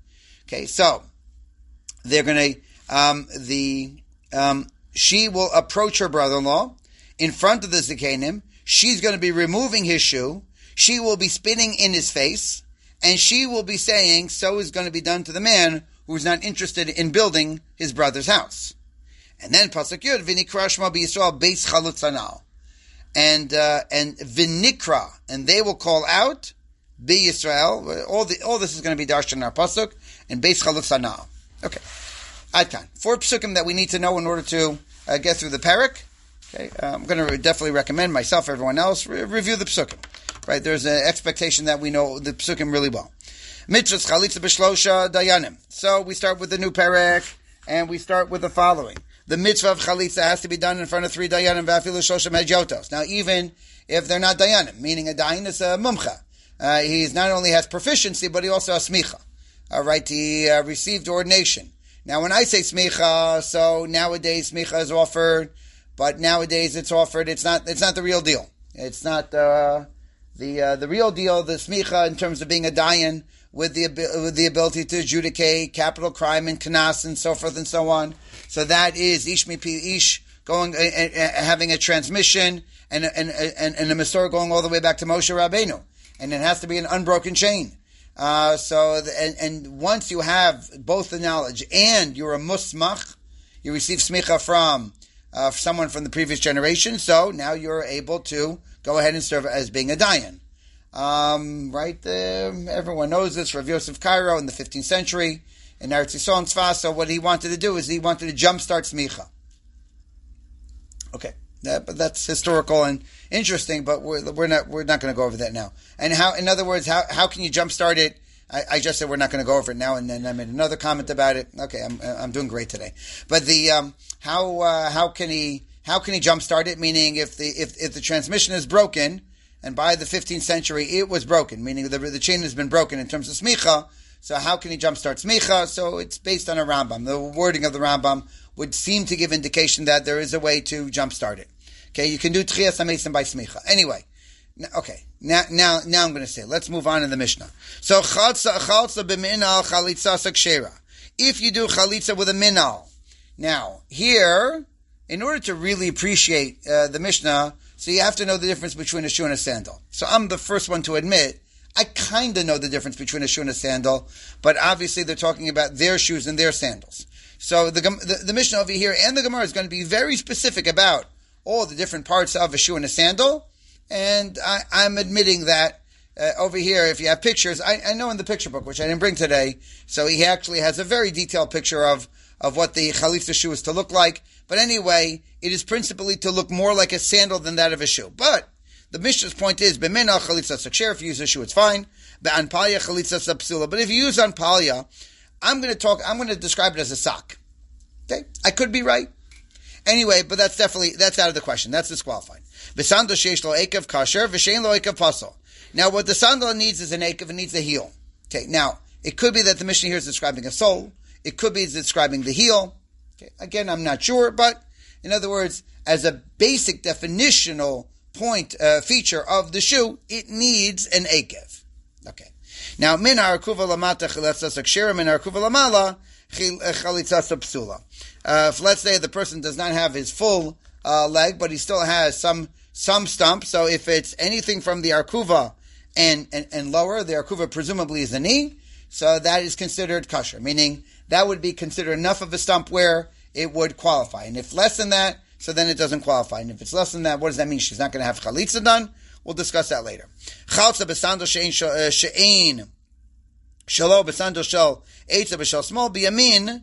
Okay, so they're going to um, the um, she will approach her brother-in-law in front of the Zikanim. She's going to be removing his shoe. She will be spitting in his face, and she will be saying, "So is going to be done to the man who is not interested in building his brother's house." And then pasuk yud v'nikra shma b'Yisrael beis chalutz, and uh, and v'nikra, and they will call out b'Yisrael. All the all this is going to be darshan in our pasuk and beis chalutz hanal. Okay, adkan four psukim that we need to know in order to uh, get through the parak. Okay, uh, I'm going to definitely recommend myself, everyone else, re- review the psukim. Right, there's an expectation that we know the psukim really well. Mitzvahs chalitza b'shlosha dayanim. So we start with the new parak, and we start with the following. The mitzvah of chalitza has to be done in front of three dayanim, v'afilu shloshim hedyotos. Now, even if they're not dayanim, meaning a dayan is a mumcha, uh, he not only has proficiency, but he also has smicha. All right, he uh, received ordination. Now, when I say smicha, so nowadays smicha is offered, but nowadays it's offered. It's not. It's not the real deal. It's not uh, the uh, the real deal. The smicha in terms of being a dayan with the with the ability to adjudicate capital crime and kanas and so forth and so on. So that is ish mipi ish going uh, uh, having a transmission and and and, and a Masorah going all the way back to Moshe Rabbeinu, and it has to be an unbroken chain. Uh, so the, and, and once you have both the knowledge and you're a musmach, you receive smicha from uh, someone from the previous generation. So now you're able to go ahead and serve as being a dayan. Um, right? Uh, everyone knows this. Rav Yosef Cairo in the fifteenth century in Eretz Yisrael and Tzfas. So what he wanted to do is he wanted to jumpstart smicha. Okay, that, but that's historical and interesting. But we're we're not we're not going to go over that now. And how, in other words, how how can you jumpstart it? I, I just said we're not going to go over it now, and then I made another comment about it. Okay, I'm I'm doing great today. But the um, how uh, how can he how can he jumpstart it? Meaning, if the if if the transmission is broken. And by the fifteenth century, it was broken, meaning the, the chain has been broken in terms of smicha. So how can he jumpstart smicha? So it's based on a Rambam. The wording of the Rambam would seem to give indication that there is a way to jumpstart it. Okay, you can do tchias hamesim by smicha. Anyway, okay, now now now I'm going to say, let's move on in the Mishnah. So chalza chalza b'minal chalitza sakshera. If you do chalitza with a minal, now here, in order to really appreciate uh, the Mishnah. So you have to know the difference between a shoe and a sandal. So I'm the first one to admit, I kind of know the difference between a shoe and a sandal, but obviously they're talking about their shoes and their sandals. So the, the, the Mishnah over here and the Gemara is going to be very specific about all the different parts of a shoe and a sandal, and I, I'm admitting that uh, over here, if you have pictures, I, I know in the picture book, which I didn't bring today, so he actually has a very detailed picture of, of what the chalitza shoe is to look like. But anyway, it is principally to look more like a sandal than that of a shoe. But the Mishnah's point is, b'mena chalitza sakshera, if you use a shoe, it's fine. Be'anpalya chalitza sapsula. But if you use anpalya, I'm going to talk, I'm going to describe it as a sock. Okay? I could be right. Anyway, but that's definitely, that's out of the question. That's disqualified. V'sandal sheish lo eikav kasher, v'shein lo eikav pasol. Now, what the sandal needs is an eikav, it needs a heel. Okay, now, it could be that the Mishnah here is describing a sole. It could be it's describing the heel. Okay. Again, I'm not sure, but in other words, as a basic definitional point, uh, feature of the shoe, it needs an ekev. Okay. Now, min harakuva lamata chalitza sakshera, min harakuva lamala chalitza sapsula. If let's say the person does not have his full uh, leg, but he still has some some stump, so if it's anything from the arkuva and, and, and lower, the arkuva presumably is the knee, so that is considered kosher, meaning that would be considered enough of a stump where it would qualify. And if less than that, so then it doesn't qualify. And if it's less than that, what does that mean? She's not going to have chalitza done? We'll discuss that later. Chalza b'sandal she'ein shalo b'sandal shel eitza b'shel small b'yamin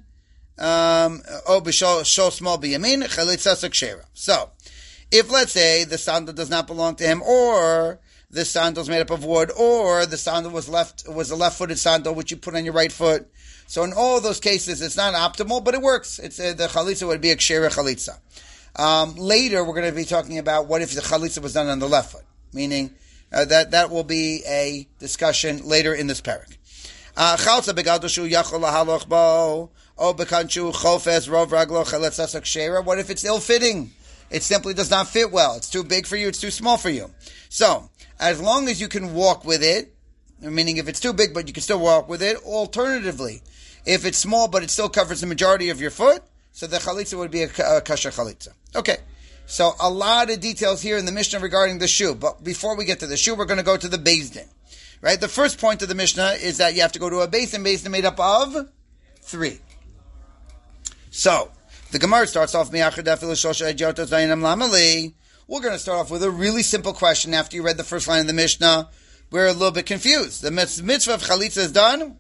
um, o b'shel shel small b'yamin chalitza sakshera. So, if let's say the sandal does not belong to him, or the sandal is made up of wood, or the sandal was left was a left-footed sandal which you put on your right foot. So in all those cases, it's not optimal, but it works. It's uh, the chalitza would be a kshera chalitza. Um, later, we're going to be talking about what if the chalitza was done on the left foot, meaning uh, that that will be a discussion later in this parak. Chalza begadol shu yachol lahaloch bo o bekanchu chofes rov raglo chalitza kshera. What if it's ill-fitting? It simply does not fit well. It's too big for you. It's too small for you. So, as long as you can walk with it, meaning if it's too big, but you can still walk with it. Alternatively, If it's small, but it still covers the majority of your foot, so the chalitza would be a, a kasher chalitza. Okay. So a lot of details here in the Mishnah regarding the shoe. But before we get to the shoe, we're going to go to the Beis Din. Right? The first point of the Mishnah is that you have to go to a Beis Din. Beis Din made up of three. So, the Gemara starts off, we're going to start off with a really simple question after you read the first line of the Mishnah. We're a little bit confused. The mitzvah of chalitza is done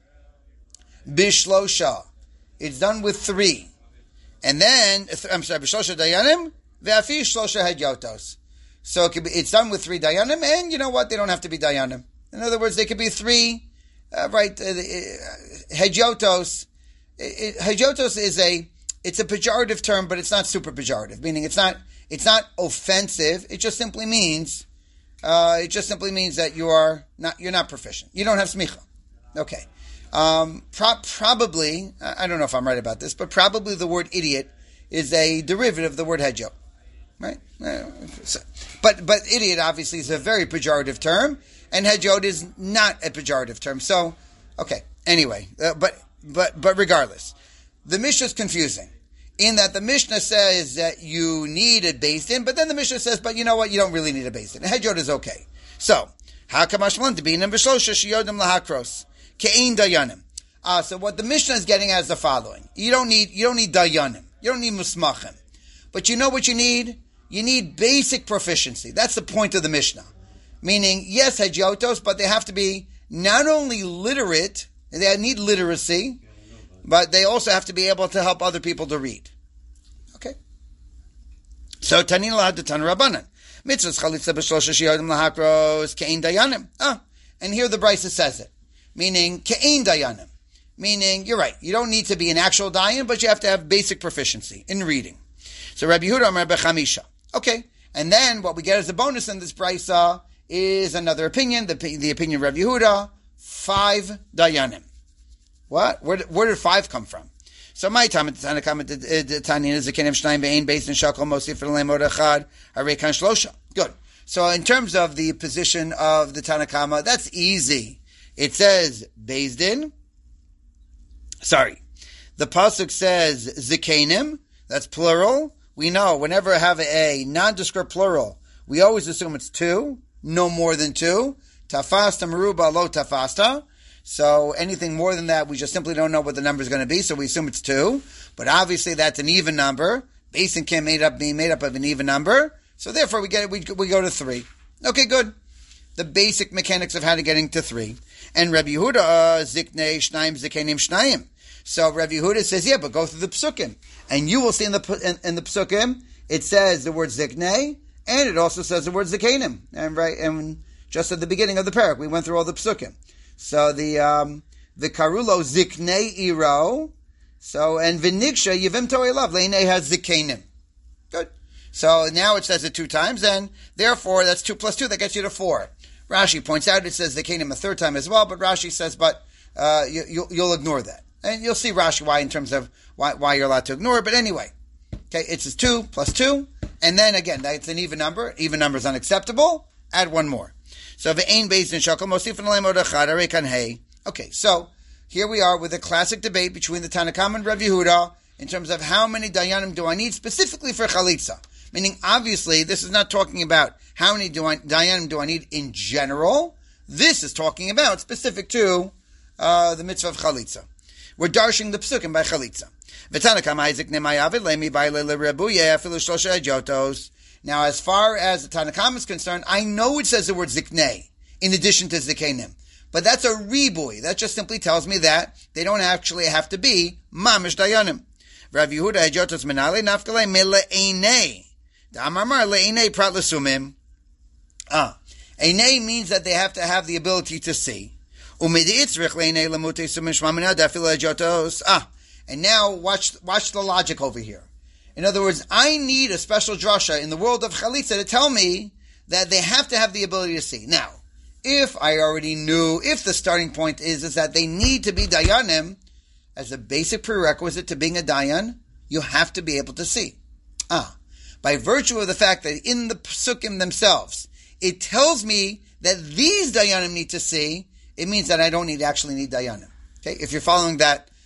bishlosha. It's done with three. And then, I'm sorry, bishlosha dayanim, ve'afi shlosha hedyotos. So it could be, it's done with three dayanim, and you know what? They don't have to be dayanim. In other words, they could be three, uh, right, uh, uh, hedyotos. Hedyotos is a, it's a pejorative term, but it's not super pejorative, meaning it's not, it's not offensive. It just simply means, uh, it just simply means that you are not, you're not proficient. You don't have smicha. Okay. Um, pro- probably, I don't know if I'm right about this, but probably the word idiot is a derivative of the word hedyo. Right? So, but, but idiot obviously is a very pejorative term, and hedyot is not a pejorative term. So, okay. Anyway, uh, but, but, but regardless, the Mishnah is confusing in that the Mishnah says that you need a Beis Din, but then the Mishnah says, but you know what? You don't really need a Beis Din. Hedyot is okay. So, how come Ashman to be number shlosha shiyodim lahakros? Ke'ein dayanim. Uh, so what the Mishnah is getting at is the following. You don't need, you don't need dayanim. You don't need musmachim. But you know what you need? You need basic proficiency. That's the point of the Mishnah. Meaning, yes, hedyotos, but they have to be not only literate, they need literacy, but they also have to be able to help other people to read. Okay? So, Tanin lahad Tan Rabbanan. Mitzvahs chalitza b'shlosha shiyodim lahakros ke'ein dayanim. Ah, and here the Brisa says it. Meaning, ke'ein dayanim. Meaning, you're right, you don't need to be an actual dayan, but you have to have basic proficiency in reading. So, Rabbi Yehuda Amar b'chamisha. Okay, and then what we get as a bonus in this Brisa is another opinion, the, the opinion of Rabbi Yehuda, five dayanim. What? Where, where did five come from? So, my time at the Tanakh, the Tanin is a kenim shnayim be'ein based in shakol mosif v'leim odachad harei kan shlosha. Good. So, in terms of the position of the Tanakh, that's easy. It says Beis Din. Sorry. The pasuk says zikenim. That's plural. We know whenever I have a nondescript plural, we always assume it's two, no more than two. Tafasta meruba lo tafasta. So anything more than that, we just simply don't know what the number is going to be, so we assume it's two. But obviously that's an even number. Beis Din can made up being made up of an even number. So therefore we get we we go to three. Okay, good. The basic mechanics of how to getting to three. And Rabbi Yehuda, ziknei shnaim zikenim shnayim. So Rabbi Yehuda says, yeah, but go through the psukim. And you will see in the in, in the psukim, it says the word ziknei, and it also says the word zikenim. And right, and just at the beginning of the parak, we went through all the psukim. So the um, the karulo ziknei iro. So and v'niksha yivim to'elav leinei has zikenim. Good. So now it says it two times, and therefore that's two plus two. That gets you to four. Rashi points out it says zikenim a third time as well, but Rashi says, but uh, you, you'll, you'll ignore that, and you'll see Rashi why in terms of why, why you're allowed to ignore it. But anyway, okay, it says two plus two, and then again that's an even number. Even number is unacceptable. Add one more. So ve'ein beis din shakol mosif v'leim odachad harei kan hey. Okay, so here we are with a classic debate between the Tanakh and Rabbi Yehuda in terms of how many dayanim do I need specifically for chalitza. Meaning, obviously, this is not talking about how many do I, dayanim do I need in general. This is talking about specific to uh, the mitzvah of chalitza. We're darshing the psukim by chalitza. Now, as far as the Tanakh is concerned, I know it says the word ziknei in addition to zikenim. But that's a riboy. That just simply tells me that they don't actually have to be mamish dayanim. Rav Yehuda hedyotos menale nafkale mele'enei. Da'amar le'enei prat lesumim. Ah. Enei means that they have to have the ability to see. Umedi'itzrich le'enei lemutei sumim shmamina da'afil hedyotos. Ah. And now watch, watch the logic over here. In other words, I need a special drasha in the world of chalitza to tell me that they have to have the ability to see. Now, if I already knew, if the starting point is, is that they need to be dayanim, as a basic prerequisite to being a dayan, you have to be able to see. Ah, by virtue of the fact that in the psukim themselves, it tells me that these dayanim need to see, it means that I don't need actually need dayanim. Okay, if you're following that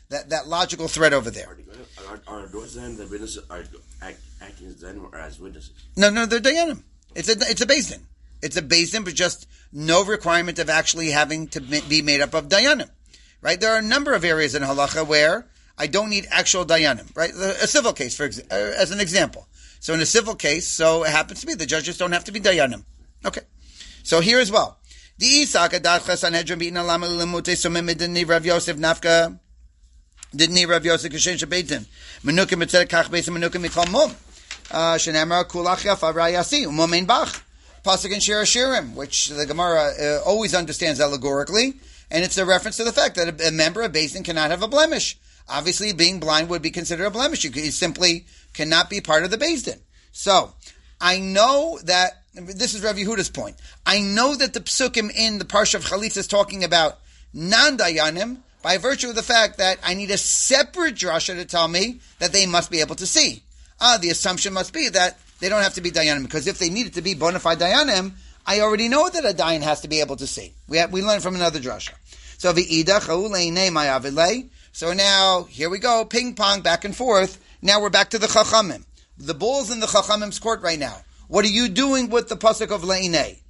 that, that logical thread over there. Are, are, are those then the witnesses are act, acting as then or as witnesses? No, no, they're dayanim. It's a it's a beis din. It's a beis din, but just no requirement of actually having to be made up of dayanim. Right? There are a number of areas in halacha where I don't need actual dayanim. Right? A civil case, for exa- as an example. So in a civil case, so it happens to be the judges don't have to be dayanim. Okay. So here as well. The Isaka Dadcha Sanhedrin Beatin Alama Limute Sumim Didn't Rav Yosef Nafka Didn't Rav Yosef Kashin Shabetim Menukim Mitzed Kach Besim Menukim Mikol Mum Shenamra Kulach Yafa Rayasi Umumin Bach Pasuk in Shir Shirim, which the Gemara uh, always understands allegorically, and it's a reference to the fact that a, a member of Beis Din cannot have a blemish. Obviously, being blind would be considered a blemish. You, you simply cannot be part of the Beis Din. So, I know that this is Rav Yehuda's point. I know that the psukim in the Parsha of Chalitza is talking about non-dayanim by virtue of the fact that I need a separate drasha to tell me that they must be able to see. Ah, the assumption must be that they don't have to be dayanim, because if they needed to be bona fide dayanim, I already know that a dayan has to be able to see. We have, we learned from another drasha. So v'ida cha'uleinei ma'avilei. So now here we go, ping pong back and forth. Now we're back to the chachamim. The ball's in the chachamim's court right now. What are you doing with the pasuk of leinei?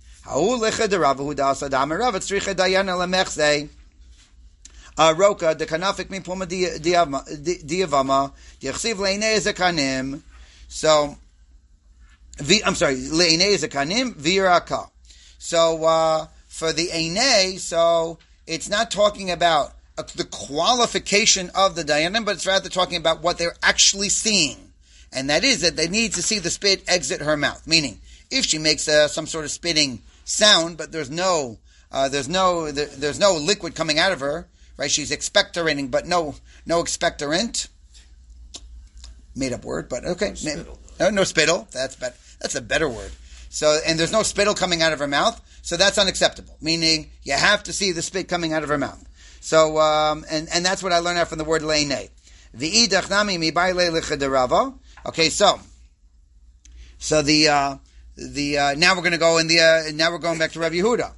Roka de kanafik min puma diavama diachsiv leinei zekanim. So, I'm sorry, leinei zekanim viraka. So uh, for the einei, so it's not talking about uh, the qualification of the dayanim, but it's rather talking about what they're actually seeing. And that is that they need to see the spit exit her mouth. Meaning, if she makes uh, some sort of spitting sound, but there's no, uh, there's no, there, there's no liquid coming out of her, right? She's expectorating, but no, no expectorant. Made up word, but okay. No spittle. No, no spittle. That's better. That's a better word. So, and there's no spittle coming out of her mouth, so that's unacceptable. Meaning, you have to see the spit coming out of her mouth. So, um, and and that's what I learned out from the word leinei. V'idach nami mi baile lechaderava. Okay, so, so the, uh, the, uh, now we're going to go in the, uh, now we're going back to Rav Yehuda.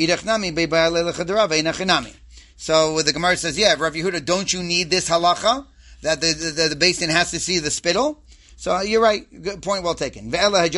So the Gemara says, yeah, Rav Yehuda, don't you need this halacha? That the, the, the Beis Din has to see the spittle? So you're right. Good point, well taken.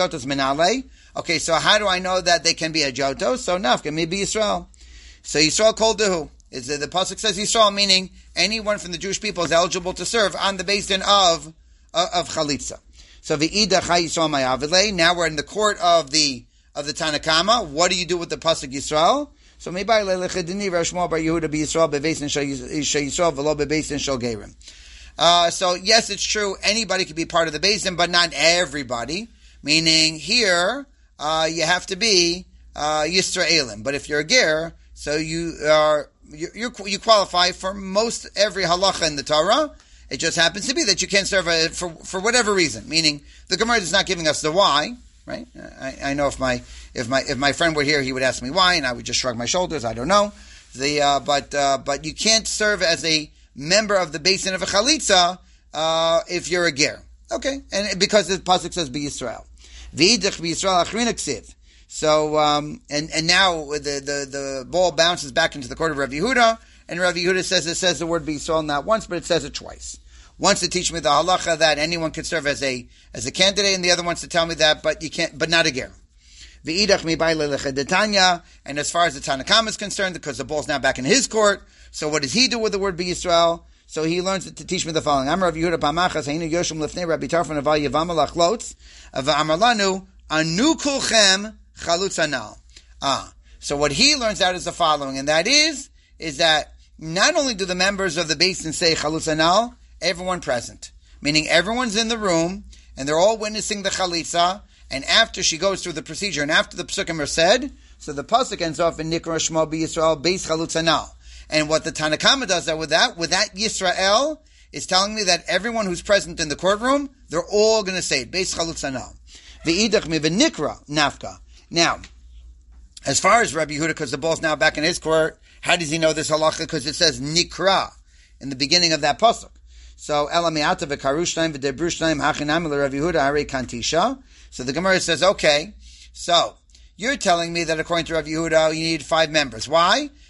Okay, so how do I know that they can be hajotos? So nafka, maybe Yisrael. So Yisrael called to who? Is the, the pasuk says Yisrael, meaning anyone from the Jewish people is eligible to serve on the Beis Din of of Chalitza. So v'ida Chai Yisrael ma'avilei. Now we're in the court of the of the Tanakama. What do you do with the pasuk Yisrael? So maybe lechedini Rashmo bar Yehuda be Yisrael bebeis din shel Yisrael v'lo bebeis din shel Gerim. Uh, so yes, it's true. Anybody could be part of the Beis Din, but not everybody. Meaning here uh, you have to be uh, Yisraelim. But if you're a ger, so you are you you you qualify for most every halacha in the Torah. It just happens to be that you can't serve a, for for whatever reason. Meaning the Gemara is not giving us the why, right? I, I know if my if my if my friend were here, he would ask me why, and I would just shrug my shoulders. I don't know. The uh, but uh, but you can't serve as a member of the Beis Din of a Chalitza uh, if you're a ger. Okay, and because the pasuk says be Yisrael, v'idich be Yisrael achrina ksiv. So um, and and now the, the the ball bounces back into the court of Rav Yehuda. And Rav Yehuda says it says the word be Yisrael not once, but it says it twice. Once to teach me the halacha that anyone can serve as a as a candidate, and the other one's to tell me that, but you can't, but not a ger. V'idach mi bay leleched. And as far as the Tanakam is concerned, because the ball's now back in his court, so what does he do with the word be Yisrael? So he learns to teach me the following: Amar Rav Yehuda pamachas hayinu yoshim lefnei Rabbi Tarfon aval yevama lachlotz v'amar lanu anu kulchem chalutz anal. Ah, so what he learns out is the following, and that is is that not only do the members of the Beis Din say Chalutz Anal, everyone present. Meaning everyone's in the room, and they're all witnessing the Chalitza, and after she goes through the procedure, and after the Psukim are said, so the Pasuk ends off in Nikra Shmo B'Yisrael, Beis Chalutz Anal. And what the Tanakama does with that, with that Yisrael, is telling me that everyone who's present in the courtroom, they're all going to say it, Beis Chalutz Anal. V'idach mi v'nikra nafka. Now, as far as Rabbi Yehuda, because the ball's now back in his court, how does he know this halacha? Because it says nikra in the beginning of that pasuk. So elamiata v'karushnayim v'debrushnayim hachinam l'Rav Yehuda harei kantisha. So the Gemara says, okay, so you're telling me that according to Rav Yehuda, you need five members. Why?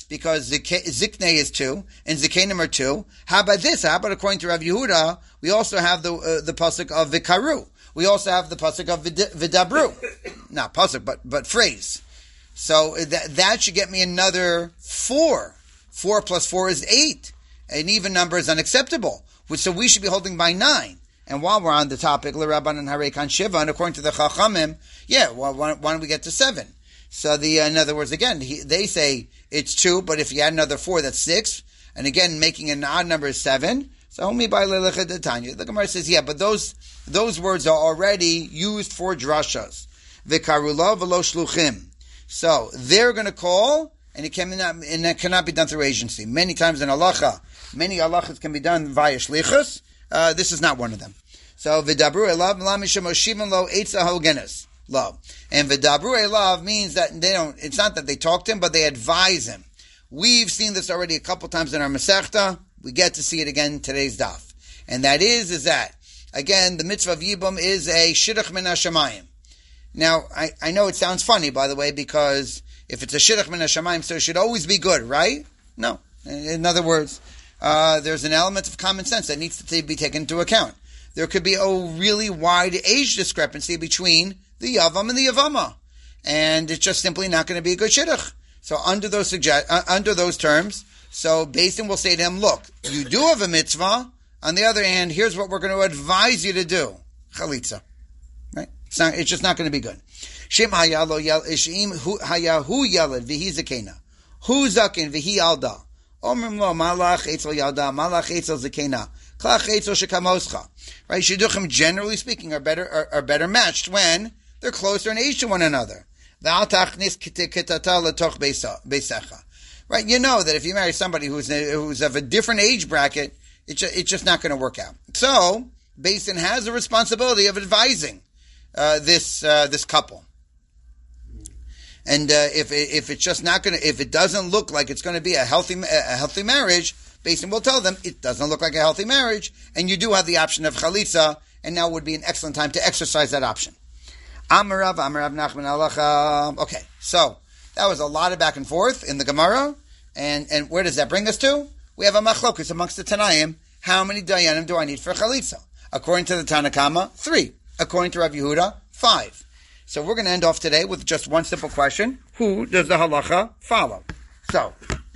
because Zikne is two, and Zikenim are two. How about this? How about according to Rav Yehuda, we also have the uh, the pasuk of Vikaru. We also have the pasuk of vid- Vidabru. Not pasuk, but but phrase. So that that should get me another four. Four plus four is eight. An even number is unacceptable. So we should be holding by nine. And while we're on the topic, L'Rabban and Harekan Shiva, and according to the Chachamim, yeah, well, why, why don't we get to seven? So the, uh, in other words, again, he, they say it's two, but if you add another four, that's six. And again, making an odd number is seven. So only by Lelecha de Tanya. The Gemara says, yeah, but those, those words are already used for drashas. V'karula v'lo shluchim. So they're going to call, and it cannot, and it cannot be done through agency. Many times in halacha, many halachas can be done via shlichus. Uh, this is not one of them. So v'dabru elav l'misham oshivan lo eitza hogenes lo, and v'dabru elav means that they don't. It's not that they talk to him, but they advise him. We've seen this already a couple times in our Masechta. We get to see it again in today's daf, and that is is that again the mitzvah of yibum is a shidduch min hashamayim. Now I, I know it sounds funny, by the way, because if it's a shidduch min hashamayim, so it should always be good, right? No. In other words, uh, there's an element of common sense that needs to be taken into account. There could be a really wide age discrepancy between the Yavam and the Yavama. And it's just simply not going to be a good shidduch. So under those suggest, uh, under those terms, so Beis Din will say to him, look, you do have a mitzvah. On the other hand, here's what we're going to advise you to do. Chalitza. Right? It's not, it's just not going to be good. Shem hayalo yal ishim hayahu yalad v'hi zakena. Hu zaken v'hi alda. Omrim lo malach etzel yalda, malach etzel zakena. Klach etzel shekamoscha. Right? Shidduchim, generally speaking, are better are, are better matched when they're closer in age to one another. Right? You know that if you marry somebody who's who's of a different age bracket, it's just, it's just not going to work out. So, Beis Din has a responsibility of advising uh, this uh, this couple. And uh, if it, if it's just not going to, if it doesn't look like it's going to be a healthy a healthy marriage, Beis Din will tell them it doesn't look like a healthy marriage, and you do have the option of chalitza, and now would be an excellent time to exercise that option. Amarav, Amarav Nachman Alacha. Okay, so that was a lot of back and forth in the Gemara, and and where does that bring us to? We have a machlokus amongst the Tanaim. How many dayanim do I need for chalitza? According to the Tanakama, three. According to Rav Yehuda, five. So we're going to end off today with just one simple question: who does the halacha follow? So,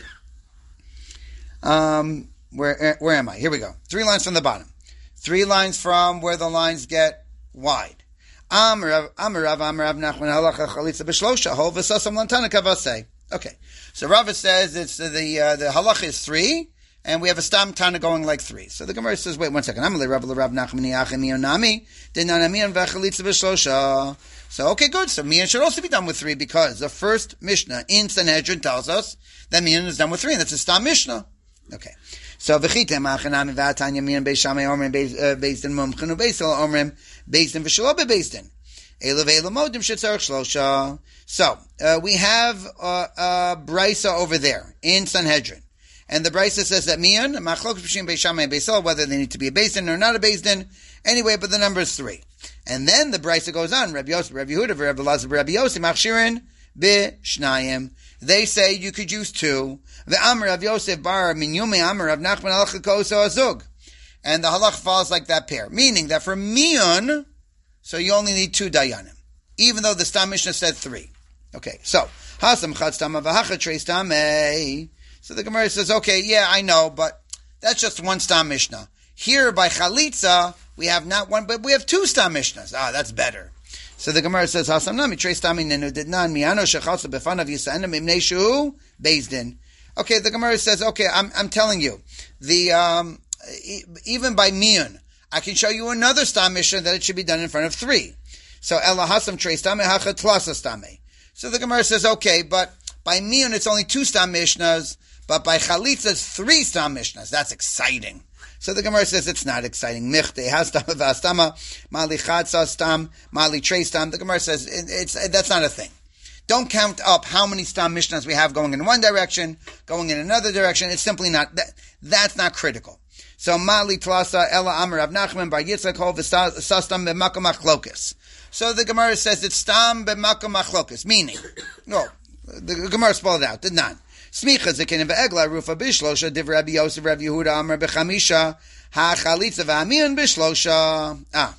um, where where am I? Here we go. Three lines from the bottom. Three lines from where the lines get wide. Amarav, Amarav, Amarav, Nachman halacha chalitza b'shlosha hol v'sasam lantana kavasei. Okay, so Rava says it's the uh, the halacha is three, and we have a stam tana going like three. So the Gemara says, wait one second. I'm Rav Rav Nachman yachim yonami denanamian v'chalitza b'shlosha. So okay, good. So mian should also be done with three because the first Mishnah in Sanhedrin tells us that mian is done with three, and that's a stam Mishnah. Okay. So v'chitem achanami v'atanya mian beis shamay omrim beis din mumchenu beis el omrim beis din v'shelo beis din. Elav elamodim shetzarich shlosha. So uh, we have uh, a brisa over there in Sanhedrin, and the brisa says that mian machlok b'shim beis shamay and beis el, whether they need to be a beis din or not a beis din. Anyway, but the number is three. And then the brisa goes on. Rabbi Yosef, Rabbi Yehuda, Rabbi Elazar, Rabbi Yosef, machshirin b'shnayim. They say you could use two. The Amr of Yosef bar min yumi Amr of Nachman halacha koso azug. And the halacha falls like that pair. Meaning that for mian, so you only need two dayanim. Even though the Stam Mishnah said three. Okay, so, hasam chad stama v'hacha trei stamei. So the Gemara says, okay, yeah, I know, but that's just one Stam Mishnah. Here by chalitza, we have not one, but we have two Stam Mishnahs. Ah, that's better. So the Gemara says, "Hasam nami trei stami nenu didnan miano shechalsa befanav yisanim imnei shu beis din." Okay, the Gemara says, "Okay, I'm I'm telling you, the um, e- even by mian, I can show you another stam mishnah that it should be done in front of three. So ela hasam trei stami hacha tlasa stami." So the Gemara says, "Okay, but by mian it's only two stam mishnahs, but by chalitza it's three stam mishnahs. That's exciting." So the Gemara says it's not exciting. Michte hastam v'astama mali chadsa stam mali trei stam. The Gemara says it, it's that's not a thing. Don't count up how many stam mishnahs we have going in one direction, going in another direction. It's simply not that. That's not critical. So mali tlasa ela amar Rav Nachman bar Yitzchak hol v'sastam b'makom machlokas. So the Gemara says it's stam b'makom machlokas, meaning no. The Gemara spelled it out. Did not. Smicha zekenim ve'egla rufa bishlosha div Rabbi Yosef Rabbi Yehuda Amar bechamisha ha'chalitza v'amion bishlosha. Ah.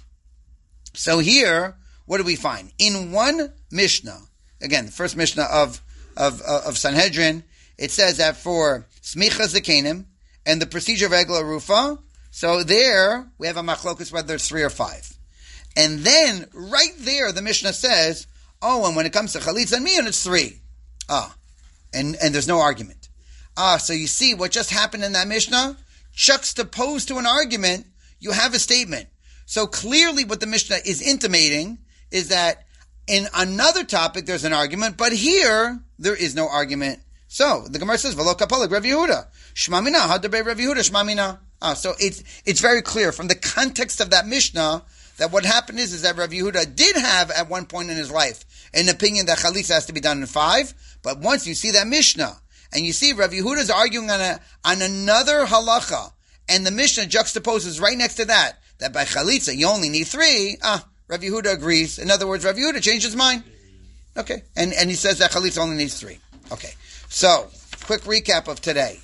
So here, what do we find? In one Mishnah, again, the first Mishnah of, of, of Sanhedrin, it says that for Smicha zekenim and the procedure of egla rufa, so there we have a machlokus whether it's three or five. And then, right there, the Mishnah says, oh, and when it comes to chalitza and miyun, it's three. Ah, and, and there's no argument. Ah, so you see what just happened in that Mishnah? Juxtaposed to an argument, you have a statement. So clearly what the Mishnah is intimating is that in another topic there's an argument, but here there is no argument. So, the Gemara says, V'lo kapalag Rav Yehuda. Shma mina, hadaber Rav Yehuda, shma mina. Ah, so it's, it's very clear from the context of that Mishnah that what happened is, is that Rav Yehuda did have at one point in his life an opinion that chalitza has to be done in five, but once you see that Mishnah, and you see Rav Yehuda is arguing on a, on another halacha, and the Mishnah juxtaposes right next to that, that by chalitza you only need three, ah, Rav Yehuda agrees. In other words, Rav Yehuda changed his mind. Okay, and, and he says that chalitza only needs three. Okay, so, quick recap of today.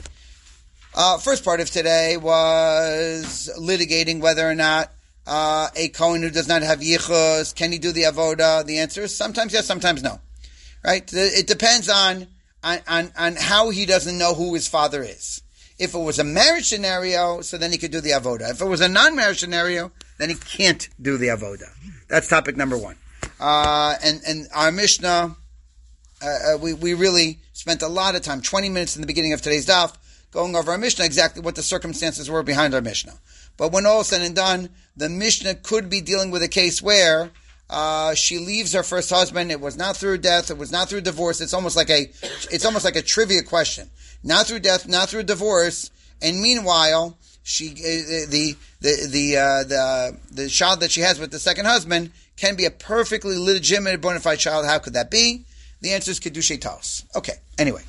Uh, first part of today was litigating whether or not Uh, a Kohen who does not have yichus, can he do the avoda? The answer is sometimes yes, sometimes no. Right? It depends on, on, on, on how he doesn't know who his father is. If it was a marriage scenario, so then he could do the avoda. If it was a non-marriage scenario, then he can't do the avoda. That's topic number one. Uh, and, and our Mishnah, uh, we, we really spent a lot of time, twenty minutes in the beginning of today's daf, going over our Mishnah, exactly what the circumstances were behind our Mishnah. But when all is said and done, the Mishnah could be dealing with a case where uh, she leaves her first husband. It was not through death. It was not through divorce. It's almost like a, it's almost like a trivia question. Not through death, not through divorce. And meanwhile, she, uh, the the the uh, the the child that she has with the second husband can be a perfectly legitimate, bona fide child. How could that be? The answer is kedushay taos. Okay. Anyway,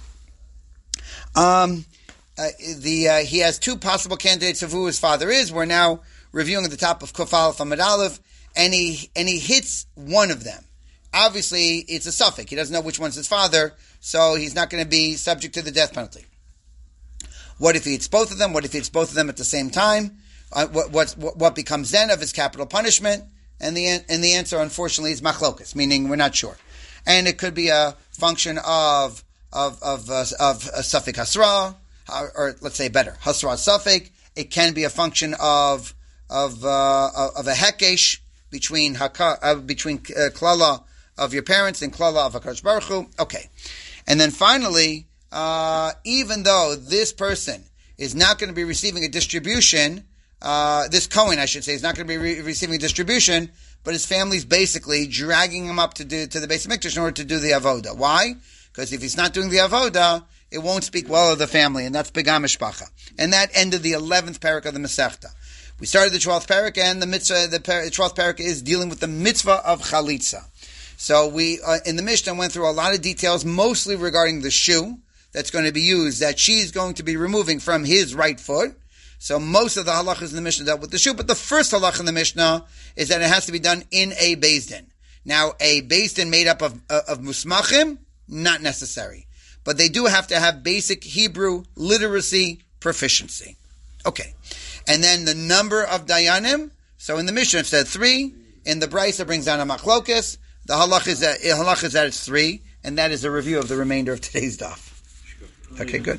um. Uh, the uh, he has two possible candidates of who his father is. We're now reviewing at the top of Kuf Aleph Amud Aleph, and he and he hits one of them. Obviously, it's a suffix. He doesn't know which one's his father, so he's not going to be subject to the death penalty. What if he hits both of them? What if he hits both of them at the same time? Uh, what, what what becomes then of his capital punishment? And the and the answer, unfortunately, is machlokas, meaning we're not sure. And it could be a function of of of uh, of a suffix hasra. Or, or let's say better, hasra suffix. It can be a function of of uh, of a hekesh between haka, uh, between uh, klala of your parents and klala of HaKadosh Baruch Hu. Okay, and then finally, uh, even though this person is not going to be receiving a distribution, uh, this Kohen, I should say, is not going to be re- receiving a distribution, but his family's basically dragging him up to do to the Beis Hamikdash in order to do the avoda. Why? Because if he's not doing the avoda, it won't speak well of the family, and that's Begam Mishpacha. And that ended the eleventh parak of the Masechta. We started the twelfth parak, and the mitzvah, the, par- the twelfth parak is dealing with the mitzvah of chalitza. So we, uh, in the Mishnah, went through a lot of details, mostly regarding the shoe that's going to be used, that she's going to be removing from his right foot. So most of the halachas in the Mishnah dealt with the shoe, but the first halach in the Mishnah is that it has to be done in a beis din. Now, a beis din made up of, uh, of musmachim, not necessary. But they do have to have basic Hebrew literacy proficiency. Okay. And then the number of dayanim. So in the Mishnah it said three. In the Brisa brings down a machlokas. The halach is that, halach is that it's three. And that is a review of the remainder of today's daf. Okay, good.